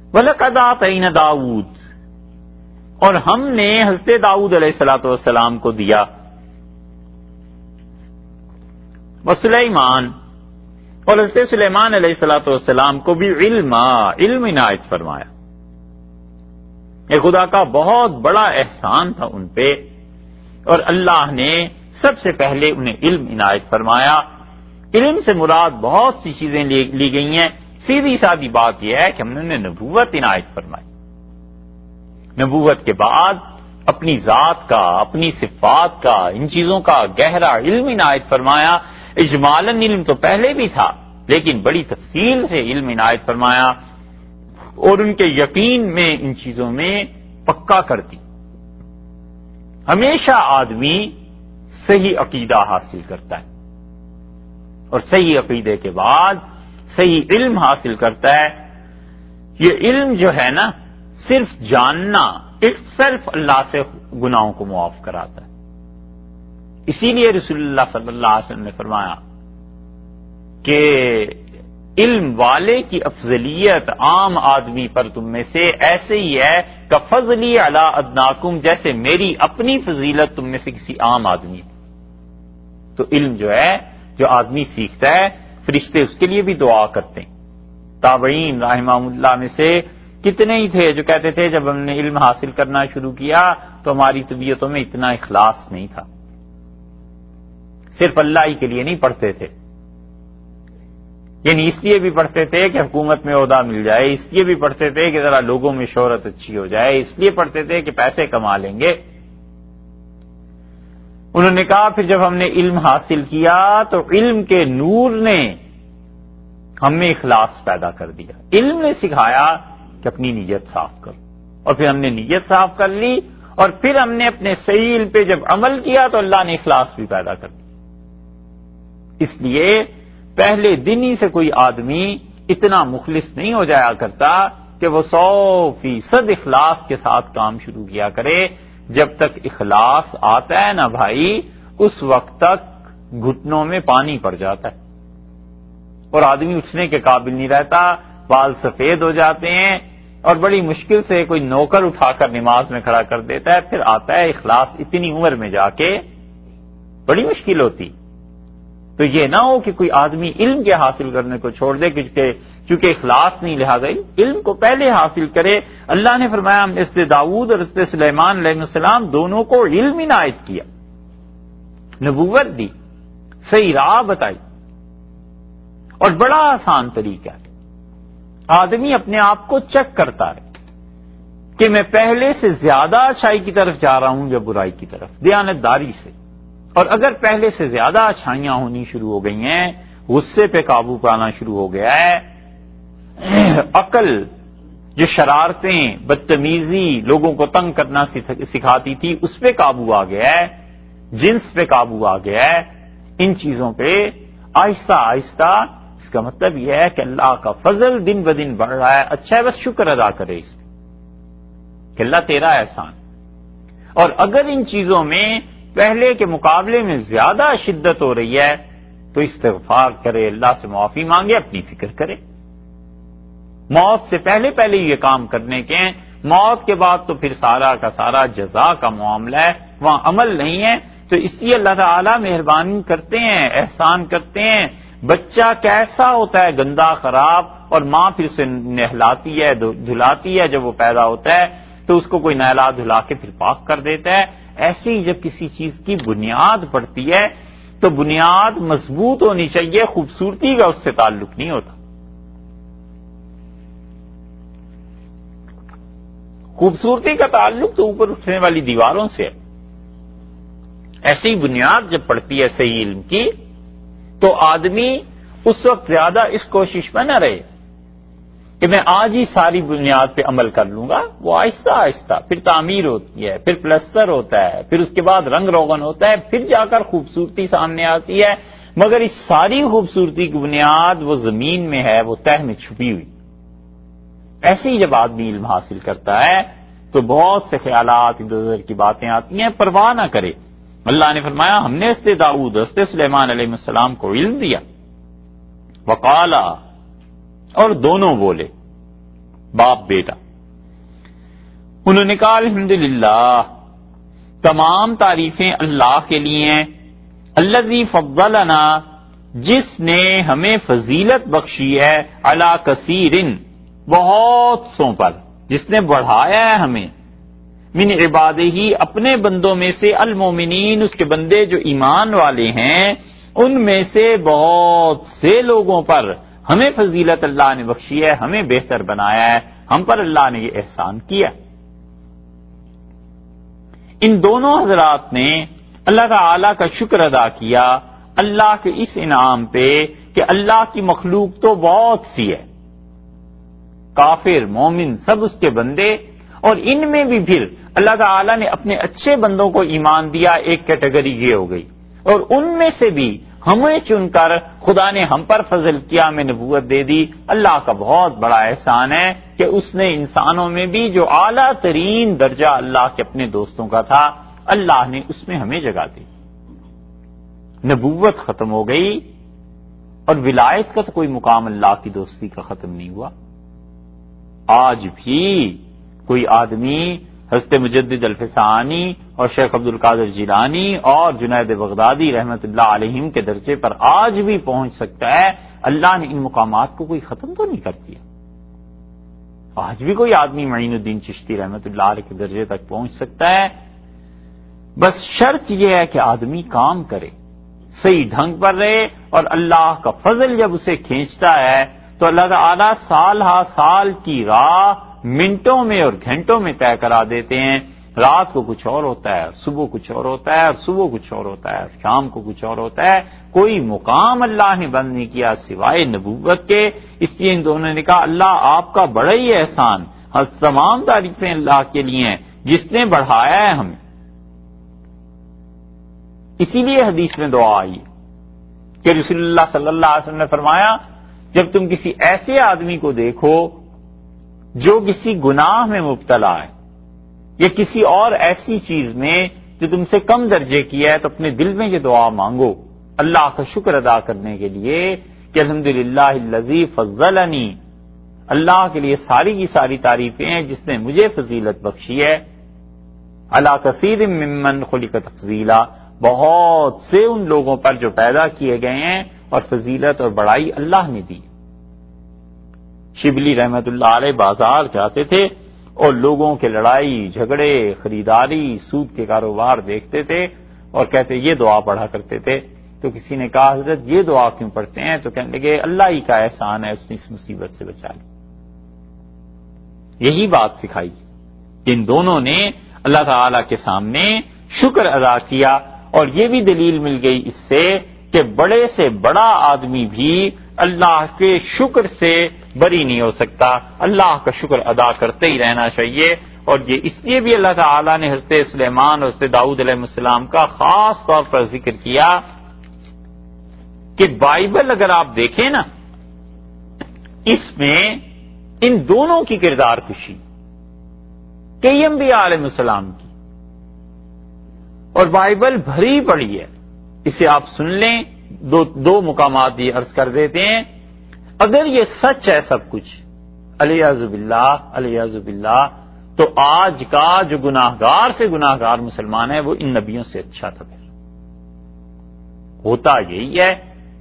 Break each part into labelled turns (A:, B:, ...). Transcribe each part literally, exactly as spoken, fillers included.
A: وَلَقَدْ آتَيْنَا داؤد، اور ہم نے حضرت داؤد علیہ الصلوۃ والسلام کو دیا، وسلیمان، اور حضرت سلیمان علیہ الصلوۃ والسلام کو بھی علم علم عنایت فرمایا۔ یہ خدا کا بہت بڑا احسان تھا ان پہ، اور اللہ نے سب سے پہلے انہیں علم عنایت فرمایا۔ علم سے مراد بہت سی چیزیں لی گئی ہیں، سیدھی سادی بات یہ ہے کہ ہم نے انہیں نبوت عنایت فرمائی۔ نبوت کے بعد اپنی ذات کا، اپنی صفات کا، ان چیزوں کا گہرا علم عنایت فرمایا۔ اجمالاً علم تو پہلے بھی تھا، لیکن بڑی تفصیل سے علم عنایت فرمایا، اور ان کے یقین میں ان چیزوں میں پکا کر دی۔ ہمیشہ آدمی صحیح عقیدہ حاصل کرتا ہے، اور صحیح عقیدے کے بعد صحیح علم حاصل کرتا ہے۔ یہ علم جو ہے نا، صرف جاننا صرف اللہ سے گناہوں کو معاف کراتا ہے۔ اسی لیے رسول اللہ صلی اللہ علیہ وسلم نے فرمایا کہ علم والے کی افضلیت عام آدمی پر تم میں سے ایسے ہی ہے کہ فضلی علی ادناکم، جیسے میری اپنی فضیلت تم میں سے کسی عام آدمی۔ تو علم جو ہے، جو آدمی سیکھتا ہے، فرشتے اس کے لیے بھی دعا کرتے ہیں۔ تابعین رحمہ اللہ میں سے کتنے ہی تھے جو کہتے تھے جب ہم نے علم حاصل کرنا شروع کیا تو ہماری طبیعتوں میں اتنا اخلاص نہیں تھا، صرف اللہ ہی کے لیے نہیں پڑھتے تھے، یعنی اس لیے بھی پڑھتے تھے کہ حکومت میں عہدہ مل جائے، اس لیے بھی پڑھتے تھے کہ ذرا لوگوں میں شہرت اچھی ہو جائے، اس لیے پڑھتے تھے کہ پیسے کما لیں گے۔ انہوں نے کہا پھر جب ہم نے علم حاصل کیا تو علم کے نور نے ہم میں اخلاص پیدا کر دیا۔ علم نے سکھایا کہ اپنی نیت صاف کرو، اور پھر ہم نے نیت صاف کر لی، اور پھر ہم نے اپنے صحیح علم پہ جب عمل کیا تو اللہ نے اخلاص بھی پیدا کر دیا۔ اس لیے پہلے دن ہی سے کوئی آدمی اتنا مخلص نہیں ہو جایا کرتا کہ وہ سو فیصد اخلاص کے ساتھ کام شروع کیا کرے۔ جب تک اخلاص آتا ہے نا بھائی، اس وقت تک گھٹنوں میں پانی پڑ جاتا ہے، اور آدمی اٹھنے کے قابل نہیں رہتا، بال سفید ہو جاتے ہیں، اور بڑی مشکل سے کوئی نوکر اٹھا کر نماز میں کھڑا کر دیتا ہے، پھر آتا ہے اخلاص اتنی عمر میں جا کے، بڑی مشکل ہوتی۔ تو یہ نہ ہو کہ کوئی آدمی علم کے حاصل کرنے کو چھوڑ دے کیونکہ چونکہ اخلاص نہیں، لہٰذا علم کو پہلے حاصل کرے۔ اللہ نے فرمایا ہم حضرت داؤد اور حضرت سلیمان علیہ السلام دونوں کو علم عنایت کیا، نبوت دی، صحیح راہ بتائی، اور بڑا آسان طریقہ ہے۔ آدمی اپنے آپ کو چیک کرتا ہے کہ میں پہلے سے زیادہ اچھائی کی طرف جا رہا ہوں یا برائی کی طرف، دیانتداری سے، اور اگر پہلے سے زیادہ اچھائیاں ہونی شروع ہو گئی ہیں، غصے پہ قابو پانا شروع ہو گیا ہے، عقل جو شرارتیں، بدتمیزی، لوگوں کو تنگ کرنا سکھاتی تھی، اس پہ قابو آ گیا ہے، جنس پہ قابو آ گیا ہے، ان چیزوں پہ آہستہ آہستہ، اس کا مطلب یہ ہے کہ اللہ کا فضل دن بدن بڑھ رہا ہے۔ اچھا ہے، بس شکر ادا کرے اس پہ کہ اللہ تیرا احسان۔ اور اگر ان چیزوں میں پہلے کے مقابلے میں زیادہ شدت ہو رہی ہے تو استغفار کرے، اللہ سے معافی مانگے، اپنی فکر کرے۔ موت سے پہلے پہلے یہ کام کرنے کے ہیں، موت کے بعد تو پھر سارا کا سارا جزا کا معاملہ ہے، وہاں عمل نہیں ہے۔ تو اس لیے اللہ تعالیٰ مہربانی کرتے ہیں، احسان کرتے ہیں۔ بچہ کیسا ہوتا ہے، گندا خراب، اور ماں پھر اسے نہلاتی ہے، دھلاتی ہے، جب وہ پیدا ہوتا ہے تو اس کو کوئی نہلا دھلا کے پھر پاک کر دیتا ہے۔ ایسے ہی جب کسی چیز کی بنیاد پڑتی ہے تو بنیاد مضبوط ہونی چاہیے، خوبصورتی کا اس سے تعلق نہیں ہوتا۔ خوبصورتی کا تعلق تو اوپر اٹھنے والی دیواروں سے ہے۔ ایسی بنیاد جب پڑتی ہے صحیح علم کی تو آدمی اس وقت زیادہ اس کوشش میں نہ رہے کہ میں آج ہی ساری بنیاد پہ عمل کر لوں گا، وہ آہستہ آہستہ پھر تعمیر ہوتی ہے، پھر پلستر ہوتا ہے، پھر اس کے بعد رنگ روغن ہوتا ہے، پھر جا کر خوبصورتی سامنے آتی ہے۔ مگر اس ساری خوبصورتی کی بنیاد وہ زمین میں ہے، وہ تہ میں چھپی ہوئی۔ ایسے ہی جب آدمی علم حاصل کرتا ہے تو بہت سے خیالات ادھر ادھر کی باتیں آتی ہیں، پرواہ نہ کرے۔ اللہ نے فرمایا ہم نے حضرت داؤد حضرت سلیمان علیہ السلام کو علم دیا، وقالا، اور دونوں بولے، باپ بیٹا. انہوں نے کہا الحمدللہ تمام تعریفیں اللہ کے لیے ہیں، الذی فضلنا جس نے ہمیں فضیلت بخشی ہے، علی کثیر بہت سوں پر، جس نے بڑھایا ہے ہمیں، من عبادہ ہی اپنے بندوں میں سے، المومنین اس کے بندے جو ایمان والے ہیں ان میں سے بہت سے لوگوں پر ہمیں فضیلت اللہ نے بخشی ہے، ہمیں بہتر بنایا ہے، ہم پر اللہ نے یہ احسان کیا. ان دونوں حضرات نے اللہ تعالی کا شکر ادا کیا اللہ کے اس انعام پہ کہ اللہ کی مخلوق تو بہت سی ہے، کافر مومن سب اس کے بندے، اور ان میں بھی پھر اللہ تعالی نے اپنے اچھے بندوں کو ایمان دیا، ایک کیٹیگری یہ ہو گئی، اور ان میں سے بھی ہمیں چن کر خدا نے ہم پر فضل کیا، ہمیں نبوت دے دی. اللہ کا بہت بڑا احسان ہے کہ اس نے انسانوں میں بھی جو اعلیٰ ترین درجہ اللہ کے اپنے دوستوں کا تھا، اللہ نے اس میں ہمیں جگہ دی. نبوت ختم ہو گئی اور ولایت کا تو کوئی مقام اللہ کی دوستی کا ختم نہیں ہوا. آج بھی کوئی آدمی حضرت مجدد الفسانی اور شیخ عبد القادر جیلانی اور جنید بغدادی رحمت اللہ علیہم کے درجے پر آج بھی پہنچ سکتا ہے. اللہ نے ان مقامات کو کوئی ختم تو نہیں کر دیا. آج بھی کوئی آدمی معین الدین چشتی رحمت اللہ علیہ کے درجے تک پہنچ سکتا ہے. بس شرط یہ ہے کہ آدمی کام کرے، صحیح ڈھنگ پر رہے، اور اللہ کا فضل جب اسے کھینچتا ہے تو اللہ تعالیٰ سال ہا سال کی راہ منٹوں میں اور گھنٹوں میں طے کرا دیتے ہیں. رات کو کچھ اور ہوتا ہے، صبح کچھ اور ہوتا ہے، اور صبح کچھ اور ہوتا ہے، شام کو کچھ اور ہوتا ہے. کوئی مقام اللہ نے بند نہیں کیا سوائے نبوت کے. اس لیے ان دونوں نے کہا اللہ آپ کا بڑا ہی احسان، تمام تعریفیں اللہ کے لیے ہیں جس نے بڑھایا ہے ہمیں. اسی لیے حدیث میں دعا آئی کہ رسول اللہ صلی اللہ علیہ وسلم نے فرمایا جب تم کسی ایسے آدمی کو دیکھو جو کسی گناہ میں مبتلا ہے یا کسی اور ایسی چیز میں جو تم سے کم درجے کی ہے، تو اپنے دل میں یہ دعا مانگو اللہ کا شکر ادا کرنے کے لیے کہ الحمدللہ الذی فضلنی، اللہ کے لیے ساری کی ساری تعریفیں ہیں جس نے مجھے فضیلت بخشی ہے، علی کثیر ممن خلق تفضیلا، بہت سے ان لوگوں پر جو پیدا کیے گئے ہیں اور فضیلت اور بڑائی اللہ نے دی. شبلی رحمت اللہ علیہ بازار جاتے تھے اور لوگوں کے لڑائی جھگڑے خریداری سود کے کاروبار دیکھتے تھے اور کہتے یہ دعا پڑھا کرتے تھے. تو کسی نے کہا حضرت یہ دعا کیوں پڑھتے ہیں؟ تو کہنے لگے اللہ ہی کا احسان ہے، اس نے اس مصیبت سے بچا لی. یہی بات سکھائی کہ ان دونوں نے اللہ تعالی کے سامنے شکر ادا کیا. اور یہ بھی دلیل مل گئی اس سے کہ بڑے سے بڑا آدمی بھی اللہ کے شکر سے بری نہیں ہو سکتا، اللہ کا شکر ادا کرتے ہی رہنا چاہیے. اور یہ اس لیے بھی اللہ تعالیٰ نے حضرت سلیمان اور حضرت داؤد علیہ السلام کا خاص طور پر ذکر کیا کہ بائبل اگر آپ دیکھیں نا، اس میں ان دونوں کی کردار کشی کئی انبیاء علیہ السلام کی، اور بائبل بھری پڑی ہے. اسے آپ سن لیں، دو دو مقامات یہ عرض کر دیتے ہیں. اگر یہ سچ ہے سب کچھ، الیاذ باللہ الیاذ باللہ، تو آج کا جو گناہگار سے گناہگار مسلمان ہے وہ ان نبیوں سے اچھا تھا. پھر ہوتا یہی ہے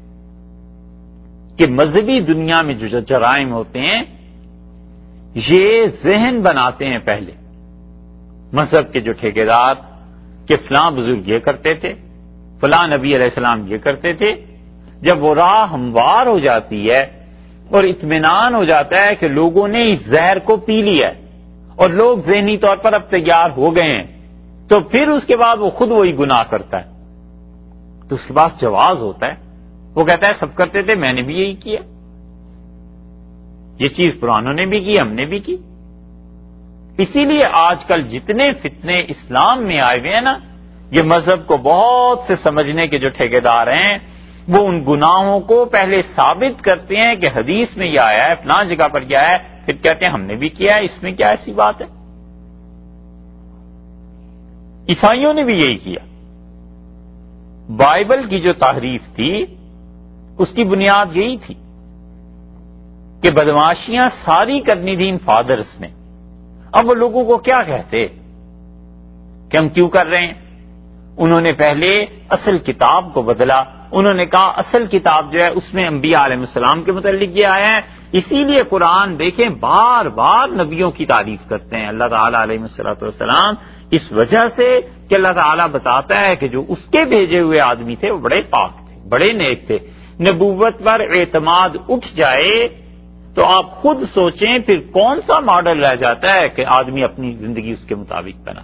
A: کہ مذہبی دنیا میں جو جرائم ہوتے ہیں یہ ذہن بناتے ہیں پہلے مذہب کے جو ٹھیکیدار کہ فلاں بزرگ یہ کرتے تھے، فلاں نبی علیہ السلام یہ کرتے تھے. جب وہ راہ ہموار ہو جاتی ہے اور اطمینان ہو جاتا ہے کہ لوگوں نے اس زہر کو پی لیا ہے اور لوگ ذہنی طور پر اب تیار ہو گئے ہیں، تو پھر اس کے بعد وہ خود وہی گناہ کرتا ہے. تو اس کے پاس جواز ہوتا ہے، وہ کہتا ہے سب کرتے تھے میں نے بھی یہی کیا، یہ چیز پرانوں نے بھی کی ہم نے بھی کی. اسی لیے آج کل جتنے فتنے اسلام میں آئے ہوئے ہیں نا، یہ مذہب کو بہت سے سمجھنے کے جو ٹھیکیدار ہیں وہ ان گناہوں کو پہلے ثابت کرتے ہیں کہ حدیث میں یہ آیا ہے، فلاں جگہ پر کیا ہے، پھر کہتے ہیں ہم نے بھی کیا ہے، اس میں کیا ایسی بات ہے. عیسائیوں نے بھی یہی کیا. بائبل کی جو تحریف تھی اس کی بنیاد یہی تھی کہ بدماشیاں ساری کرنی تھی ان فادرز نے. اب وہ لوگوں کو کیا کہتے کہ ہم کیوں کر رہے ہیں؟ انہوں نے پہلے اصل کتاب کو بدلا. انہوں نے کہا اصل کتاب جو ہے اس میں انبیاء علیہ السلام کے متعلق یہ آیا ہے، اسی لیے قرآن دیکھیں بار بار نبیوں کی تعریف کرتے ہیں اللہ تعالیٰ علیہ الصلوۃ والسلام، اس وجہ سے کہ اللہ تعالیٰ بتاتا ہے کہ جو اس کے بھیجے ہوئے آدمی تھے وہ بڑے پاک تھے، بڑے نیک تھے. نبوت پر اعتماد اٹھ جائے تو آپ خود سوچیں پھر کون سا ماڈل رہ جاتا ہے کہ آدمی اپنی زندگی اس کے مطابق بنائے.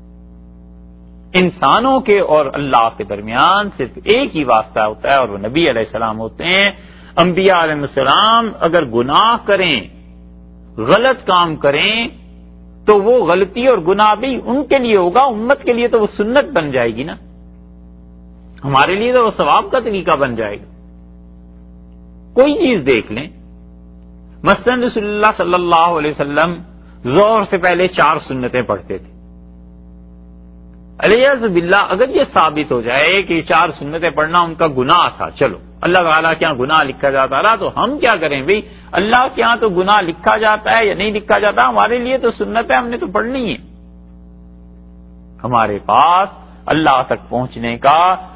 A: انسانوں کے اور اللہ کے درمیان صرف ایک ہی واسطہ ہوتا ہے اور وہ نبی علیہ السلام ہوتے ہیں. انبیاء علیہ السلام اگر گناہ کریں، غلط کام کریں تو وہ غلطی اور گناہ بھی ان کے لیے ہوگا، امت کے لیے تو وہ سنت بن جائے گی نا، ہمارے لیے تو وہ ثواب کا طریقہ بن جائے گا. کوئی چیز دیکھ لیں، مثلا رسول اللہ صلی اللہ علیہ وسلم ظہر سے پہلے چار سنتیں پڑھتے تھے. الیاذ باللہ اگر یہ ثابت ہو جائے کہ یہ چار سنتیں پڑھنا ان کا گناہ تھا، چلو اللہ تعالیٰ کے یہاں گناہ لکھا جاتا رہا تو ہم کیا کریں بھئی؟ اللہ کے یہاں تو گناہ لکھا جاتا ہے یا نہیں لکھا جاتا، ہمارے لیے تو سنت ہے، ہم نے تو پڑھنی ہے. ہمارے پاس اللہ تک پہنچنے کا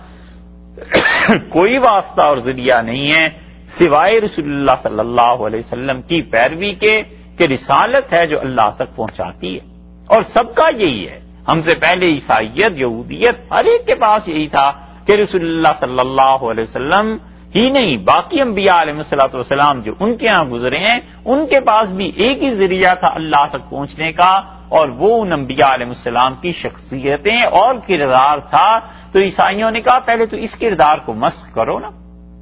A: کوئی واسطہ اور ذریعہ نہیں ہے سوائے رسول اللہ صلی اللہ علیہ وسلم کی پیروی کے، کہ رسالت ہے جو اللہ تک پہنچاتی ہے. اور سب کا یہی ہے، ہم سے پہلے عیسائیت، یہودیت، ہر ایک کے پاس یہی تھا کہ رسول اللہ صلی اللہ علیہ وسلم ہی نہیں باقی انبیاء علیہ الصلوۃ والسلام جو ان کے ہاں گزرے ہیں ان کے پاس بھی ایک ہی ذریعہ تھا اللہ تک پہنچنے کا، اور وہ ان انبیاء علیہ السلام کی شخصیتیں اور کردار تھا. تو عیسائیوں نے کہا پہلے تو اس کردار کو مسخ کرو نا،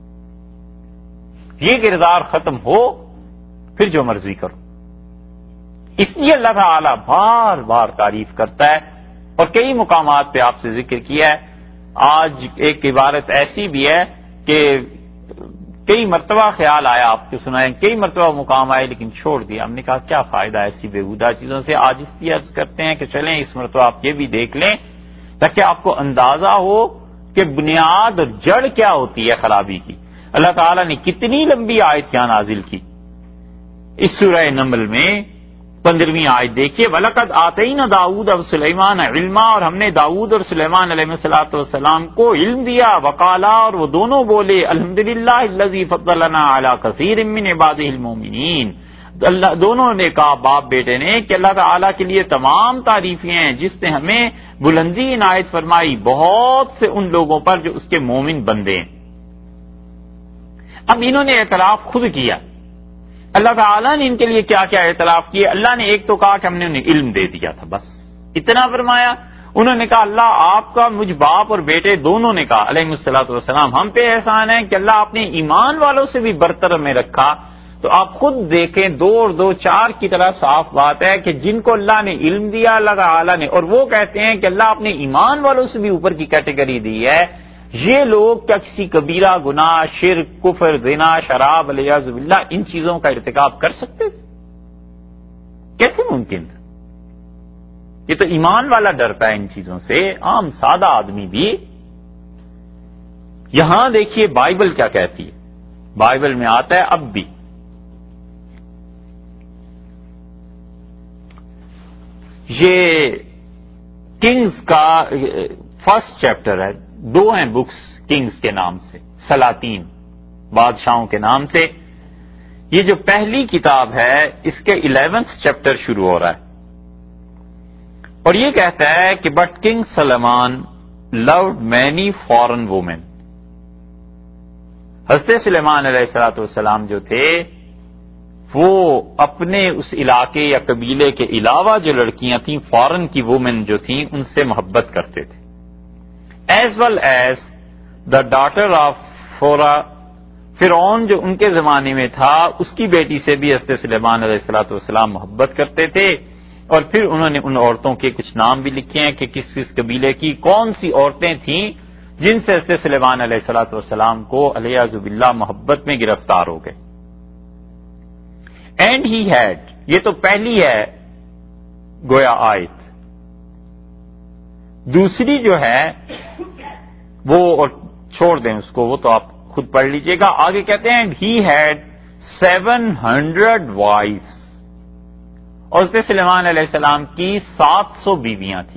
A: یہ کردار ختم ہو پھر جو مرضی کرو. اس لیے اللہ تعالی بار بار تعریف کرتا ہے اور کئی مقامات پہ آپ سے ذکر کیا ہے. آج ایک عبارت ایسی بھی ہے کہ کئی مرتبہ خیال آیا آپ کو سنائیں، کئی مرتبہ مقام آئے لیکن چھوڑ دیا. ہم نے کہا کیا فائدہ ایسی بےہودہ چیزوں سے. آج اس لیے عرض کرتے ہیں کہ چلیں اس مرتبہ آپ یہ بھی دیکھ لیں تاکہ آپ کو اندازہ ہو کہ بنیاد اور جڑ کیا ہوتی ہے خرابی کی. اللہ تعالیٰ نے کتنی لمبی آیت یہاں نازل کی اس سورہ نمل میں. پندرہویں آیت دیکھیے، وَلَقَدْ آتَيْنَا دَاوُودَ وَسُلَيْمَانَ عِلْمًا، اور ہم نے داؤد اور سلیمان علیہ الصلوۃ والسلام کو علم دیا. وَقَالَا، اور وہ دونوں بولے، الحمدللہ الذی فضلنا علی کثیر من عبادہ المؤمنین. اللہ دونوں نے کہا باپ بیٹے نے کہ اللہ تعالیٰ کے لیے تمام تعریفیں ہیں جس نے ہمیں بلندی عنایت فرمائی بہت سے ان لوگوں پر جو اس کے مومن بندے ہیں. اب انہوں نے اعتراف خود کیا. اللہ تعالیٰ نے ان کے لیے کیا کیا اعتراف کیے؟ اللہ نے ایک تو کہا کہ ہم نے انہیں علم دے دیا تھا، بس اتنا فرمایا. انہوں نے کہا اللہ آپ کا مجھ باپ اور بیٹے دونوں نے کہا علیہ الصلوۃ والسلام ہم پہ احسان ہے کہ اللہ آپ نے ایمان والوں سے بھی برتر میں رکھا. تو آپ خود دیکھیں دو اور دو چار کی طرح صاف بات ہے کہ جن کو اللہ نے علم دیا اللہ تعالیٰ نے، اور وہ کہتے ہیں کہ اللہ آپ نے ایمان والوں سے بھی اوپر کی کیٹیگری دی ہے. یہ لوگ کیا کسی کبیرہ گناہ، شرک، کفر، زنا، شراب والعیاذ باللہ ان چیزوں کا ارتکاب کر سکتے تھے؟ کیسے ممکن تھا؟ یہ تو ایمان والا ڈرتا ہے ان چیزوں سے، عام سادہ آدمی بھی. یہاں دیکھیے بائبل کیا کہتی ہے. بائبل میں آتا ہے اب بھی یہ کنگز کا فرسٹ چیپٹر ہے، دو ہیں بکس کنگز کے نام سے، سلاطین بادشاہوں کے نام سے. یہ جو پہلی کتاب ہے اس کے الیونتھ چیپٹر شروع ہو رہا ہے اور یہ کہتا ہے کہ but king Sulaiman loved many foreign women. حضرت سلیمان علیہ الصلوۃ والسلام جو تھے وہ اپنے اس علاقے یا قبیلے کے علاوہ جو لڑکیاں تھیں فارن کی وومن جو تھیں ان سے محبت کرتے تھے. As well as the daughter of Pharaoh, فرعون جو ان کے زمانے میں تھا اس کی بیٹی سے بھی حضرت سلیمان علیہ الصلوۃ والسلام محبت کرتے تھے. اور پھر انہوں نے ان عورتوں کے کچھ نام بھی لکھے ہیں کہ کس کس قبیلے کی کون سی عورتیں تھیں جن سے حضرت سلیمان علیہ الصلوۃ والسلام کو علیہ باللہ محبت میں گرفتار ہو گئے. اینڈ ہی ہیڈ، یہ تو پہلی ہے گویا آیت. دوسری جو ہے وہ، اور چھوڑ دیں اس کو، وہ تو آپ خود پڑھ لیجئے گا. آگے کہتے ہیں he had seven hundred wives, اور حضرت سلیمان علیہ السلام کی سات سو بیویاں تھیں.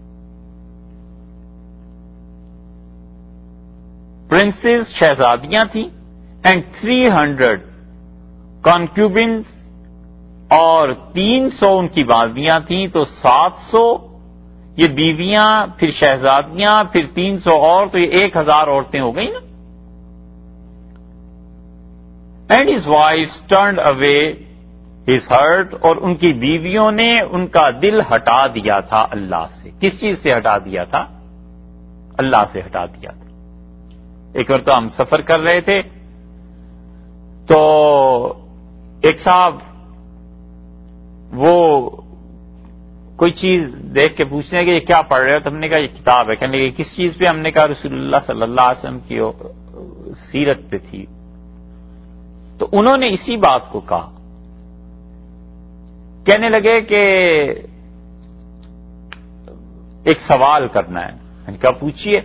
A: پرنسز شہزادیاں تھیں، اینڈ تھری ہنڈریڈ کانکیوبنس، اور تین سو ان کی باندیاں تھیں. تو سات سو یہ بیویاں، پھر شہزادیاں، پھر تین سو اور، تو یہ ایک ہزار عورتیں ہو گئی نا. And his wife turned away his heart, اور ان کی بیویوں نے ان کا دل ہٹا دیا تھا اللہ سے. کس چیز سے ہٹا دیا تھا؟ اللہ سے ہٹا دیا تھا. ایک بار تو ہم سفر کر رہے تھے، تو ایک صاحب وہ کوئی چیز دیکھ کے پوچھنے کہ یہ کیا پڑھ رہے ہو؟ تو ہم نے کہا یہ کتاب ہے. کہنے لگے کس چیز پہ؟ ہم نے کہا رسول اللہ صلی اللہ علیہ وسلم کی سیرت پہ تھی. تو انہوں نے اسی بات کو کہا. کہنے لگے کہ ایک سوال کرنا ہے. میں نے کہا پوچھیے.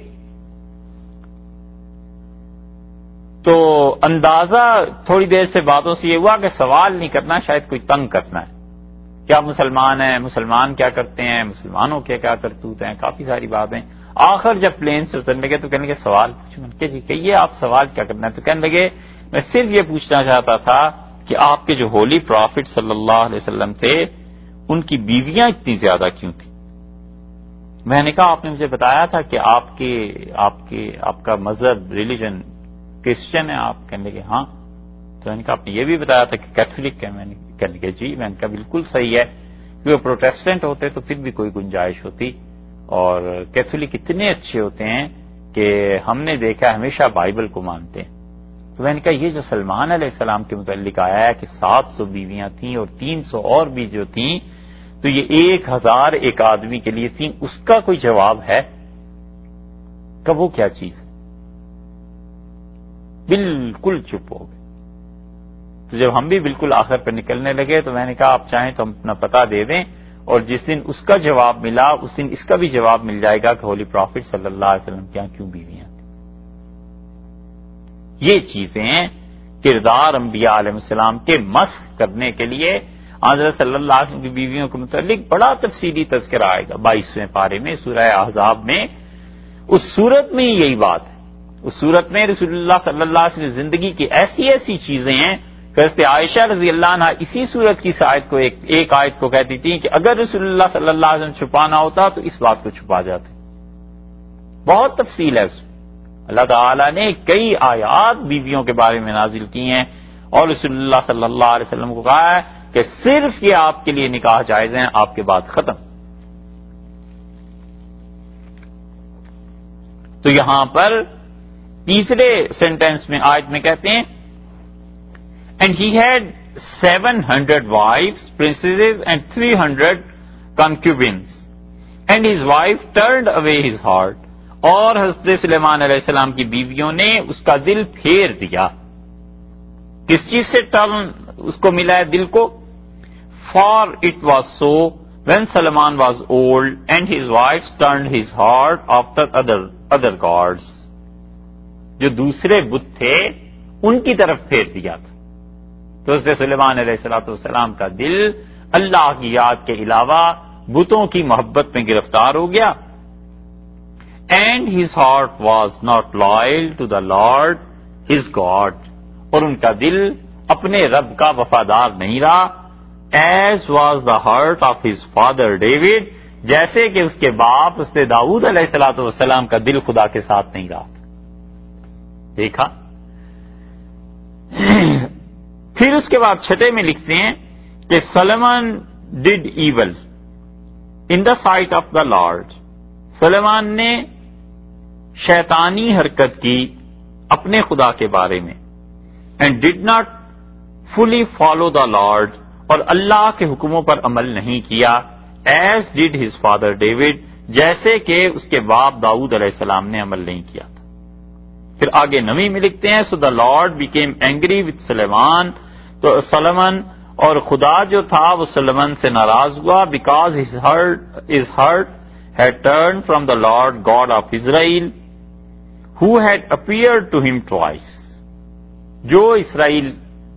A: تو اندازہ تھوڑی دیر سے باتوں سے یہ ہوا کہ سوال نہیں کرنا، شاید کوئی تنگ کرنا ہے. کیا مسلمان ہیں؟ مسلمان کیا کرتے ہیں؟ مسلمانوں کے کیا کرتوت ہیں؟ کافی ساری باتیں. آخر جب پلین سے اترنے لگے تو کہنے لگے سوال پوچھو. میں نے کہا جی کہیے آپ سوال کیا کرنا ہے؟ تو کہنے لگے میں صرف یہ پوچھنا چاہتا تھا کہ آپ کے جو ہولی پرافٹ صلی اللہ علیہ وسلم تھے ان کی بیویاں اتنی زیادہ کیوں تھیں؟ میں نے کہا آپ نے مجھے بتایا تھا کہ آپ کے آپ کے آپ کا مذہب ریلیجن کرسچن ہے آپ. کہنے لگے ہاں. تو میں نے کہا آپ نے یہ بھی بتایا تھا کہ کیتھولک ہے. میں نے کہنے لگے جی. میں نے کہا بالکل صحیح ہے، کہ وہ پروٹیسٹنٹ ہوتے تو پھر بھی کوئی گنجائش ہوتی، اور کیتھولک اتنے اچھے ہوتے ہیں کہ ہم نے دیکھا ہمیشہ بائبل کو مانتے ہیں. تو میں نے کہا یہ جو سلمان علیہ السلام کے متعلق آیا ہے کہ سات سو بیویاں تھیں اور تین سو اور بھی جو تھیں، تو یہ ایک ہزار ایک آدمی کے لیے تھیں، اس کا کوئی جواب ہے؟ کہ وہ کیا چیز ہے؟ بالکل چپ ہو گئے. تو جب ہم بھی بالکل آخر پہ نکلنے لگے تو میں نے کہا آپ چاہیں تو ہم اپنا پتہ دے دیں، اور جس دن اس کا جواب ملا اس دن اس کا بھی جواب مل جائے گا کہ ہولی پرافٹ صلی اللہ علیہ وسلم کے یہاں کیوں بیویاں تھیں. یہ چیزیں کردار انبیاء علیہ السلام کے مسخ کرنے کے لیے حضرت صلی اللہ علیہ وسلم کی بیویوں کے متعلق بڑا تفصیلی تذکرہ آئے گا بائیسویں پارے میں سورہ احزاب میں. اس صورت میں یہی بات ہے. اس صورت میں رسول اللہ صلی اللہ علیہ وسلم زندگی کی ایسی ایسی چیزیں ہیں کہ حضرت عائشہ رضی اللہ عنہا اسی صورت کی آیت کو ایک, ایک آیت کو کہتی تھی کہ اگر رسول اللہ صلی اللہ علیہ وسلم چھپانا ہوتا تو اس بات کو چھپا جاتے. بہت تفصیل ہے اس میں. اللہ تعالیٰ نے کئی آیات بیویوں کے بارے میں نازل کی ہیں اور رسول اللہ صلی اللہ علیہ وسلم کو کہا ہے کہ صرف یہ آپ کے لیے نکاح جائز ہیں، آپ کے بعد ختم. تو یہاں پر تیسرے سینٹینس میں آیت میں کہتے ہیں and he had seven hundred wives princesses and three hundred concubines and his wife turned away his heart. اور حضرت سلیمان علیہ السلام کی بیویوں نے اس کا دل پھیر دیا. کس چیز سے ٹرن اس کو ملا ہے دل کو؟ For it was so when Solomon was old and his wife turned his heart after other other gods. جو دوسرے بت تھے ان کی طرف پھیر دیا تھا. تو حضرت سلیمان علیہ الصلوۃ والسلام کا دل اللہ کی یاد کے علاوہ بتوں کی محبت میں گرفتار ہو گیا. And his heart was not loyal to the Lord his God. اور ان کا دل اپنے رب کا وفادار نہیں رہا. As was the heart of his father David. جیسے کہ اس کے باپ اس نے داؤد علیہ الصلوۃ والسلام کا دل خدا کے ساتھ نہیں رہا. دیکھا. پھر اس کے بعد چھٹے میں لکھتے ہیں کہ Sulaiman did evil in the sight of the Lord. Sulaiman نے شیطانی حرکت کی اپنے خدا کے بارے میں. And did not fully follow the Lord. اور اللہ کے حکموں پر عمل نہیں کیا. As did his father David. جیسے کہ اس کے باپ داؤد علیہ السلام نے عمل نہیں کیا تھا. پھر آگے نویں میں لکھتے ہیں so the Lord became angry with Sulaiman. تو سلیمان اور خدا جو تھا وہ سلیمان سے ناراض ہوا. Because his heart his heart had turned from the Lord God of Israel, who had appeared to him twice. جو اسرائیل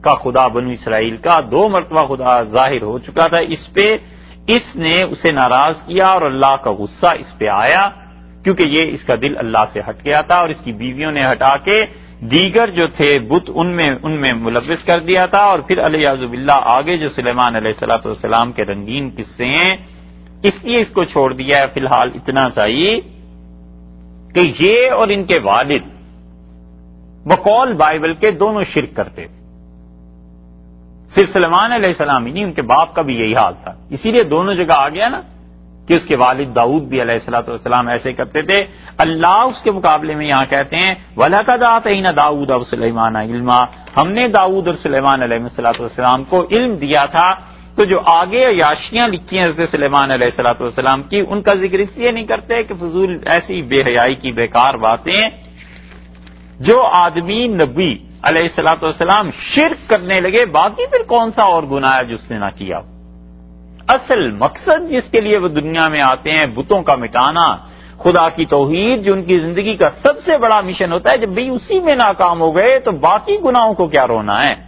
A: کا خدا بنو اسرائیل کا دو مرتبہ خدا ظاہر ہو چکا تھا اس پہ، اس نے اسے ناراض کیا اور اللہ کا غصہ اس پہ آیا، کیونکہ یہ اس کا دل اللہ سے ہٹ گیا تھا اور اس کی بیویوں نے ہٹا کے دیگر جو تھے بت ان میں ان میں ملوث کر دیا تھا، اور پھر الیاذ باللہ آگے جو سلیمان علیہ الصلوۃ والسلام کے رنگین قصے ہیں اس لیے اس کو چھوڑ دیا ہے فی الحال اتنا صحیح کہ یہ اور ان کے والد بقول بائبل کے دونوں شرک کرتے تھے، صرف سلیمان علیہ السلام ہی نہیں ان کے باپ کا بھی یہی حال تھا، اسی لیے دونوں جگہ آ گیا نا کہ اس کے والد داؤد بھی علیہ الصلوۃ والسلام ایسے کرتے تھے۔ اللہ اس کے مقابلے میں یہاں کہتے ہیں وَلَقَدْ آتَيْنَا دَاوُودَ وَسُلَيْمَانَ عِلْمًا، ہم نے داؤد اور سلیمان علیہ الصلوۃ والسلام کو علم دیا تھا۔ تو جو آگے یاشیاں لکھی ہیں حضرت سلیمان علیہ الصلوۃ والسلام کی، ان کا ذکر اس لیے نہیں کرتے کہ فضول ایسی بے حیائی کی بیکار باتیں، جو آدمی نبی علیہ الصلوۃ والسلام شرک کرنے لگے، باقی پھر کون سا اور گناہ ہے جس نے نہ کیا؟ اصل مقصد جس کے لیے وہ دنیا میں آتے ہیں بتوں کا مٹانا، خدا کی توحید جو ان کی زندگی کا سب سے بڑا مشن ہوتا ہے، جب بھی اسی میں ناکام ہو گئے تو باقی گناہوں کو کیا رونا ہے؟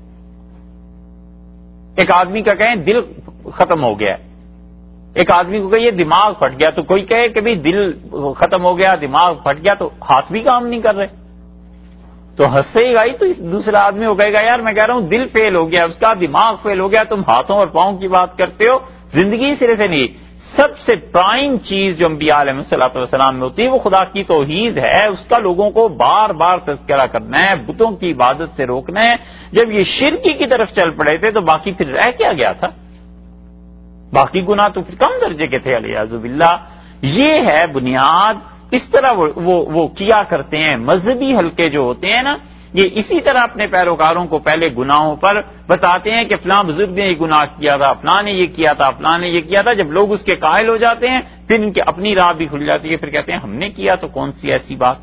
A: ایک آدمی کا کہیں دل ختم ہو گیا، ایک آدمی کو کہے دماغ پھٹ گیا، تو کوئی کہے کہ بھی دل ختم ہو گیا دماغ پھٹ گیا تو ہاتھ بھی کام نہیں کر رہے، تو ہنسے گا ہی، تو دوسرا آدمی ہو کہے گا یار میں کہہ رہا ہوں دل فیل ہو گیا، اس کا دماغ فیل ہو گیا، تم ہاتھوں اور پاؤں کی بات کرتے ہو، زندگی سرے سے نہیں۔ سب سے پرائم چیز جو انبیاء علیہ الصلوۃ والسلام میں ہوتی ہے وہ خدا کی توحید ہے، اس کا لوگوں کو بار بار تذکرہ کرنا ہے، بتوں کی عبادت سے روکنا ہے۔ جب یہ شرکی کی طرف چل پڑے تھے تو باقی پھر رہ کیا گیا تھا؟ باقی گناہ تو پھر کم درجے کے تھے الیاذ باللہ۔ یہ ہے بنیاد، اس طرح وہ, وہ, وہ کیا کرتے ہیں مذہبی حلقے جو ہوتے ہیں نا، یہ اسی طرح اپنے پیروکاروں کو پہلے گناہوں پر بتاتے ہیں کہ فلاں بزرگ نے یہ گناہ کیا تھا، فلاں نے یہ کیا تھا، فلاں نے یہ کیا تھا۔ جب لوگ اس کے قائل ہو جاتے ہیں پھر ان کی اپنی راہ بھی کھل جاتی ہے، پھر کہتے ہیں ہم نے کیا تو کون سی ایسی بات۔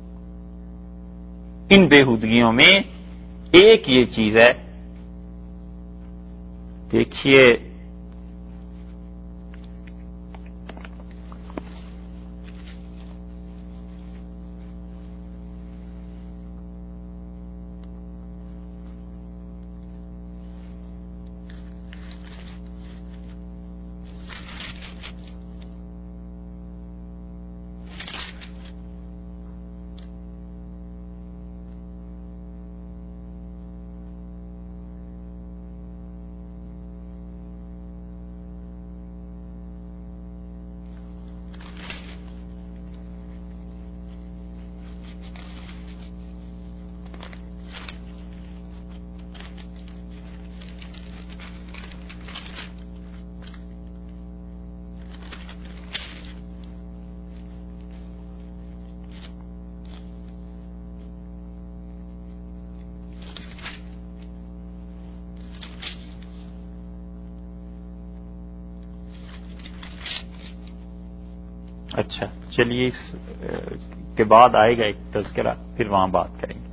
A: ان بےہودگیوں میں ایک یہ چیز ہے، دیکھیے اچھا چلیے اس کے بعد آئے گا ایک تذکرہ، پھر وہاں بات کریں گے۔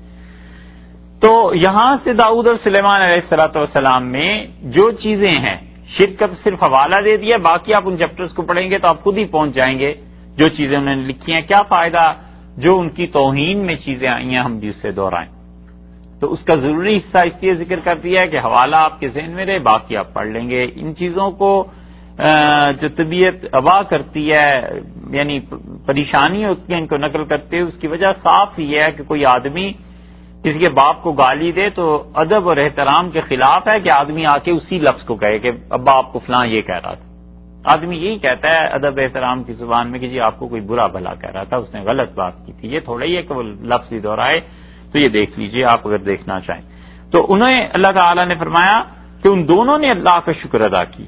A: تو یہاں سے داؤد اور سلیمان علیہ الصلوۃ والسلام میں جو چیزیں ہیں، شرک کا صرف حوالہ دے دیا، باقی آپ ان چیپٹرز کو پڑھیں گے تو آپ خود ہی پہنچ جائیں گے جو چیزیں انہوں نے لکھی ہیں۔ کیا فائدہ جو ان کی توہین میں چیزیں آئی ہیں ہم بھی اسے دہرائیں؟ تو اس کا ضروری حصہ اس لیے ذکر کر دیا ہے کہ حوالہ آپ کے ذہن میں رہے، باقی آپ پڑھ لیں گے۔ ان چیزوں کو جو طبیعت ابا کرتی ہے، یعنی پریشانی ہوتی ہے ان کو نقل کرتے ہوئے، اس کی وجہ صاف یہ ہے کہ کوئی آدمی کسی کے باپ کو گالی دے تو ادب اور احترام کے خلاف ہے کہ آدمی آ کے اسی لفظ کو کہے کہ ابا آپ کو فلاں یہ کہہ رہا تھا۔ آدمی یہی کہتا ہے ادب احترام کی زبان میں کہ جی آپ کو کوئی برا بھلا کہہ رہا تھا، اس نے غلط بات کی تھی۔ یہ تھوڑا ہی ہے کہ وہ لفظ ہی دہرائے، تو یہ دیکھ لیجئے آپ اگر دیکھنا چاہیں تو۔ انہیں اللہ تعالیٰ نے فرمایا کہ ان دونوں نے اللہ کا شکر ادا کیا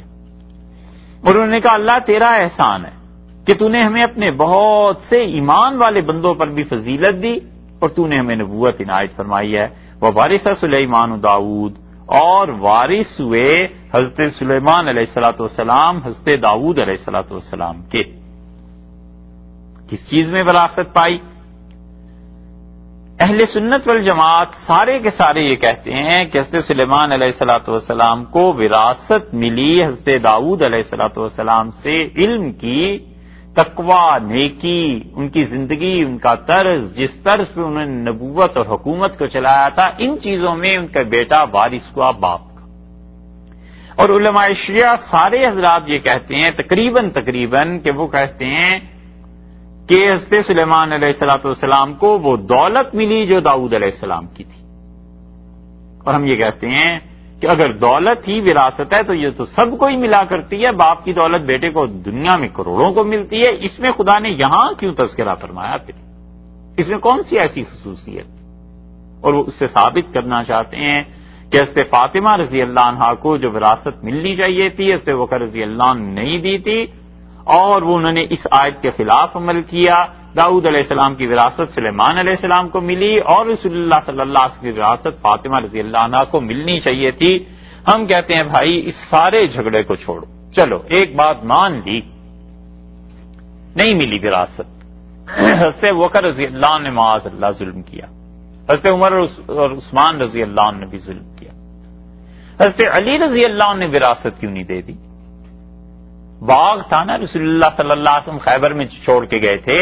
A: اور انہوں نے کہا اللہ تیرا احسان ہے کہ تو نے ہمیں اپنے بہت سے ایمان والے بندوں پر بھی فضیلت دی اور تو نے ہمیں نبوت عنایت فرمائی ہے۔ وَوَارِثَ سُلَيْمَانُ داؤد، اور وارث ہوئے حضرت سلیمان علیہ الصلوۃ والسلام حضرت داؤد علیہ الصلوۃ والسلام کے۔ کس چیز میں وراثت پائی؟ اہل سنت والجماعت سارے کے سارے یہ کہتے ہیں کہ حضرت سلیمان علیہ الصلوۃ والسلام کو وراثت ملی حضرت داؤد علیہ الصلوۃ والسلام سے علم کی تقوی، نیکی، ان کی زندگی، ان کا طرز، جس طرز پہ انہوں نے نبوت اور حکومت کو چلایا تھا، ان چیزوں میں ان کا بیٹا وارث ہوا باپ کا۔ اور علماء شیعہ سارے حضرات یہ کہتے ہیں تقریباً تقریباً کہ وہ کہتے ہیں کہ حضرت سلیمان علیہ الصلوۃ والسلام کو وہ دولت ملی جو داؤد علیہ السلام کی تھی، اور ہم یہ کہتے ہیں کہ اگر دولت ہی وراثت ہے تو یہ تو سب کو ہی ملا کرتی ہے، باپ کی دولت بیٹے کو دنیا میں کروڑوں کو ملتی ہے، اس میں خدا نے یہاں کیوں تذکرہ فرمایا؟ پھر اس میں کون سی ایسی خصوصیت؟ اور وہ اس سے ثابت کرنا چاہتے ہیں کہ حضرت فاطمہ رضی اللہ عنہا کو جو وراثت ملنی چاہیے تھی حضرت بکر رضی اللہ عنہ نے نہیں دی تھی، اور وہ انہوں نے اس آیت کے خلاف عمل کیا۔ داؤد علیہ السلام کی وراثت سلیمان علیہ السلام کو ملی، اور رسول اللہ صلی اللہ علیہ وسلم کی وراثت فاطمہ رضی اللہ عنہا کو ملنی چاہیے تھی۔ ہم کہتے ہیں بھائی اس سارے جھگڑے کو چھوڑو، چلو ایک بات مان لی، نہیں ملی وراثت، حضرت بکر رضی اللہ عنہ نے معاذ اللہ ظلم کیا، حضرت عمر اور عثمان رضی اللہ عنہ نے بھی ظلم کیا، حضرت علی رضی اللہ عنہ نے وراثت کیوں نہیں دے دی؟ باغ تھا نا رسول اللہ صلی اللہ علیہ وسلم خیبر میں چھوڑ کے گئے تھے،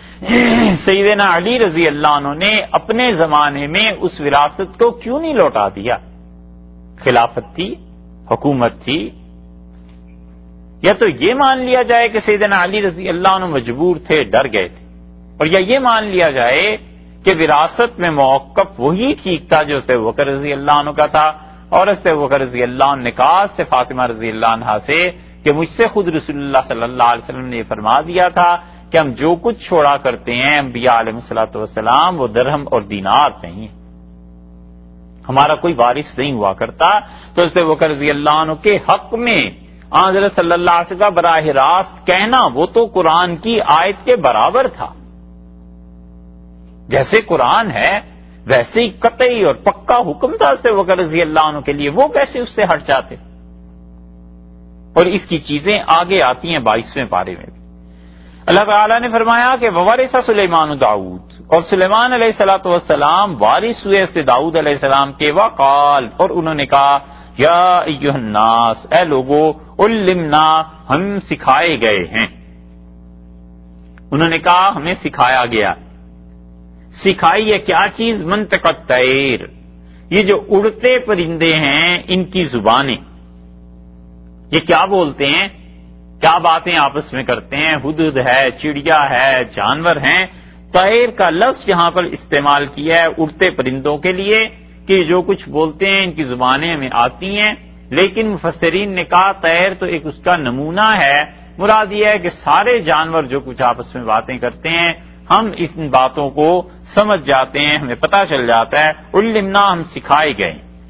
A: سیدنا علی رضی اللہ عنہ نے اپنے زمانے میں اس وراثت کو کیوں نہیں لوٹا دیا؟ خلافت تھی، حکومت تھی۔ یا تو یہ مان لیا جائے کہ سیدنا علی رضی اللہ عنہ مجبور تھے، ڈر گئے تھے، اور یا یہ مان لیا جائے کہ وراثت میں موقف وہی ٹھیک تھا جو حضرت بکر رضی اللہ عنہ کا تھا، اور حضرت بکر رضی اللہ عنہ نے کہا حضرت فاطمہ رضی اللہ عنہا سے کہ مجھ سے خود رسول اللہ صلی اللہ علیہ وسلم نے یہ فرما دیا تھا کہ ہم جو کچھ چھوڑا کرتے ہیں انبیاء علیہ الصلوۃ والسلام وہ درہم اور دینار نہیں ہے، ہمارا کوئی وارث نہیں ہوا کرتا۔ تو حضرت بکر رضی اللہ عنہ کے حق میں حضرت صلی اللہ علیہ وسلم کا براہ راست کہنا وہ تو قرآن کی آیت کے برابر تھا، جیسے قرآن ہے ویسے ہی قطعی اور پکا حکم تھا حضرت بکر رضی اللہ عنہ کے لیے، وہ کیسے اس سے ہٹ جاتے؟ اور اس کی چیزیں آگے آتی ہیں بائیسویں پارے میں بھی۔ اللہ تعالیٰ نے فرمایا کہ وَوَرِثَ سُلَيْمَانُ داؤد، اور سلیمان علیہ الصلوۃ والسلام وارث ہوئے اس داؤد علیہ السلام کے، وقال، اور انہوں نے کہا یا ایھا الناس، اے لوگو، علمنا، ہم سکھائے گئے ہیں، انہوں نے کہا ہمیں سکھایا گیا۔ سکھائی ہے کیا چیز؟ منطق الطیر، یہ جو اڑتے پرندے ہیں ان کی زبانیں، یہ کیا بولتے ہیں، کیا باتیں آپس میں کرتے ہیں، ہدہد ہے، چڑیا ہے، جانور ہیں۔ طیر کا لفظ یہاں پر استعمال کیا ہے اڑتے پرندوں کے لیے کہ جو کچھ بولتے ہیں ان کی زبانیں ہمیں آتی ہیں، لیکن مفسرین نے کہا طیر تو ایک اس کا نمونہ ہے، مراد یہ ہے کہ سارے جانور جو کچھ آپس میں باتیں کرتے ہیں ہم ان باتوں کو سمجھ جاتے ہیں، ہمیں پتہ چل جاتا ہے۔ علمنا، ہم سکھائے گئے،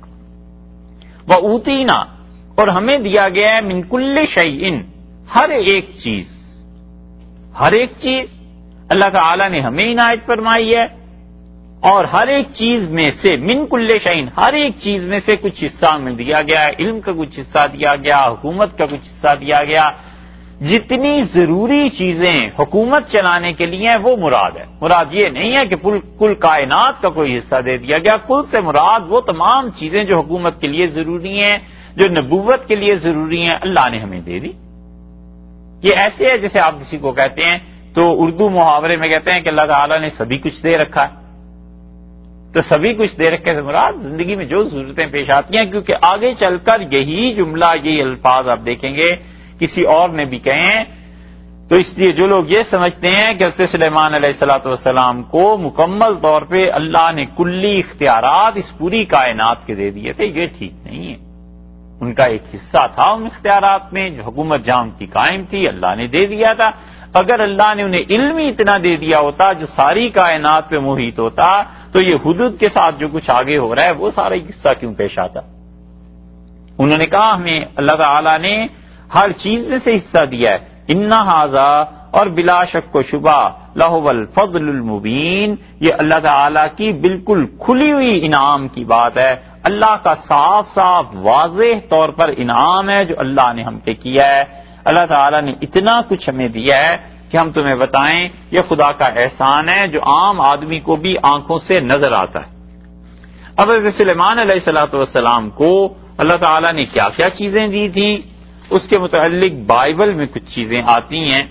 A: وَأُوتِینا، اور ہمیں دیا گیا ہے، من کل شیء، ہر ایک چیز، ہر ایک چیز اللہ تعالی نے ہمیں عنایت فرمائی ہے، اور ہر ایک چیز میں سے، من کل شیء، ہر ایک چیز میں سے کچھ حصہ ہمیں دیا گیا ہے، علم کا کچھ حصہ دیا گیا، حکومت کا کچھ حصہ دیا گیا۔ جتنی ضروری چیزیں حکومت چلانے کے لیے ہیں وہ مراد ہے، مراد یہ نہیں ہے کہ کل کائنات کا کوئی حصہ دے دیا گیا، کل سے مراد وہ تمام چیزیں جو حکومت کے لیے ضروری ہیں، جو نبوت کے لیے ضروری ہیں، اللہ نے ہمیں دے دی۔ یہ ایسے ہے جیسے آپ کسی کو کہتے ہیں تو اردو محاورے میں کہتے ہیں کہ اللہ تعالیٰ نے سبھی کچھ دے رکھا ہے، تو سبھی کچھ دے رکھے سے مراد زندگی میں جو ضرورتیں پیش آتی ہیں، کیونکہ آگے چل کر یہی جملہ، یہی الفاظ آپ دیکھیں گے کسی اور نے بھی کہیں، تو اس لیے جو لوگ یہ سمجھتے ہیں کہ حضرت سلیمان علیہ الصلوۃ والسلام کو مکمل طور پہ اللہ نے کلی اختیارات اس پوری کائنات کے دے دیے تھے، یہ ٹھیک نہیں ہے۔ ان کا ایک حصہ تھا ان اختیارات میں، جو حکومت جہاں ان کی قائم تھی اللہ نے دے دیا تھا۔ اگر اللہ نے انہیں علم ہی اتنا دے دیا ہوتا جو ساری کائنات پہ محیط ہوتا تو یہ حدود کے ساتھ جو کچھ آگے ہو رہا ہے وہ سارا حصہ کیوں پیش آتا؟ انہوں نے کہا ہمیں اللہ تعالی نے ہر چیز میں سے حصہ دیا ہے۔ ان ھذا، اور بلا شک و شبہ، لہو الفضل المبین، یہ اللہ تعالی کی بالکل کھلی ہوئی انعام کی بات ہے، اللہ کا صاف صاف واضح طور پر انعام ہے جو اللہ نے ہم پہ کیا ہے۔ اللہ تعالیٰ نے اتنا کچھ ہمیں دیا ہے کہ ہم تمہیں بتائیں، یہ خدا کا احسان ہے جو عام آدمی کو بھی آنکھوں سے نظر آتا ہے۔ اب حضرت سلیمان علیہ الصلوۃ والسلام کو اللہ تعالیٰ نے کیا کیا چیزیں دی تھیں، اس کے متعلق بائبل میں کچھ چیزیں آتی ہیں۔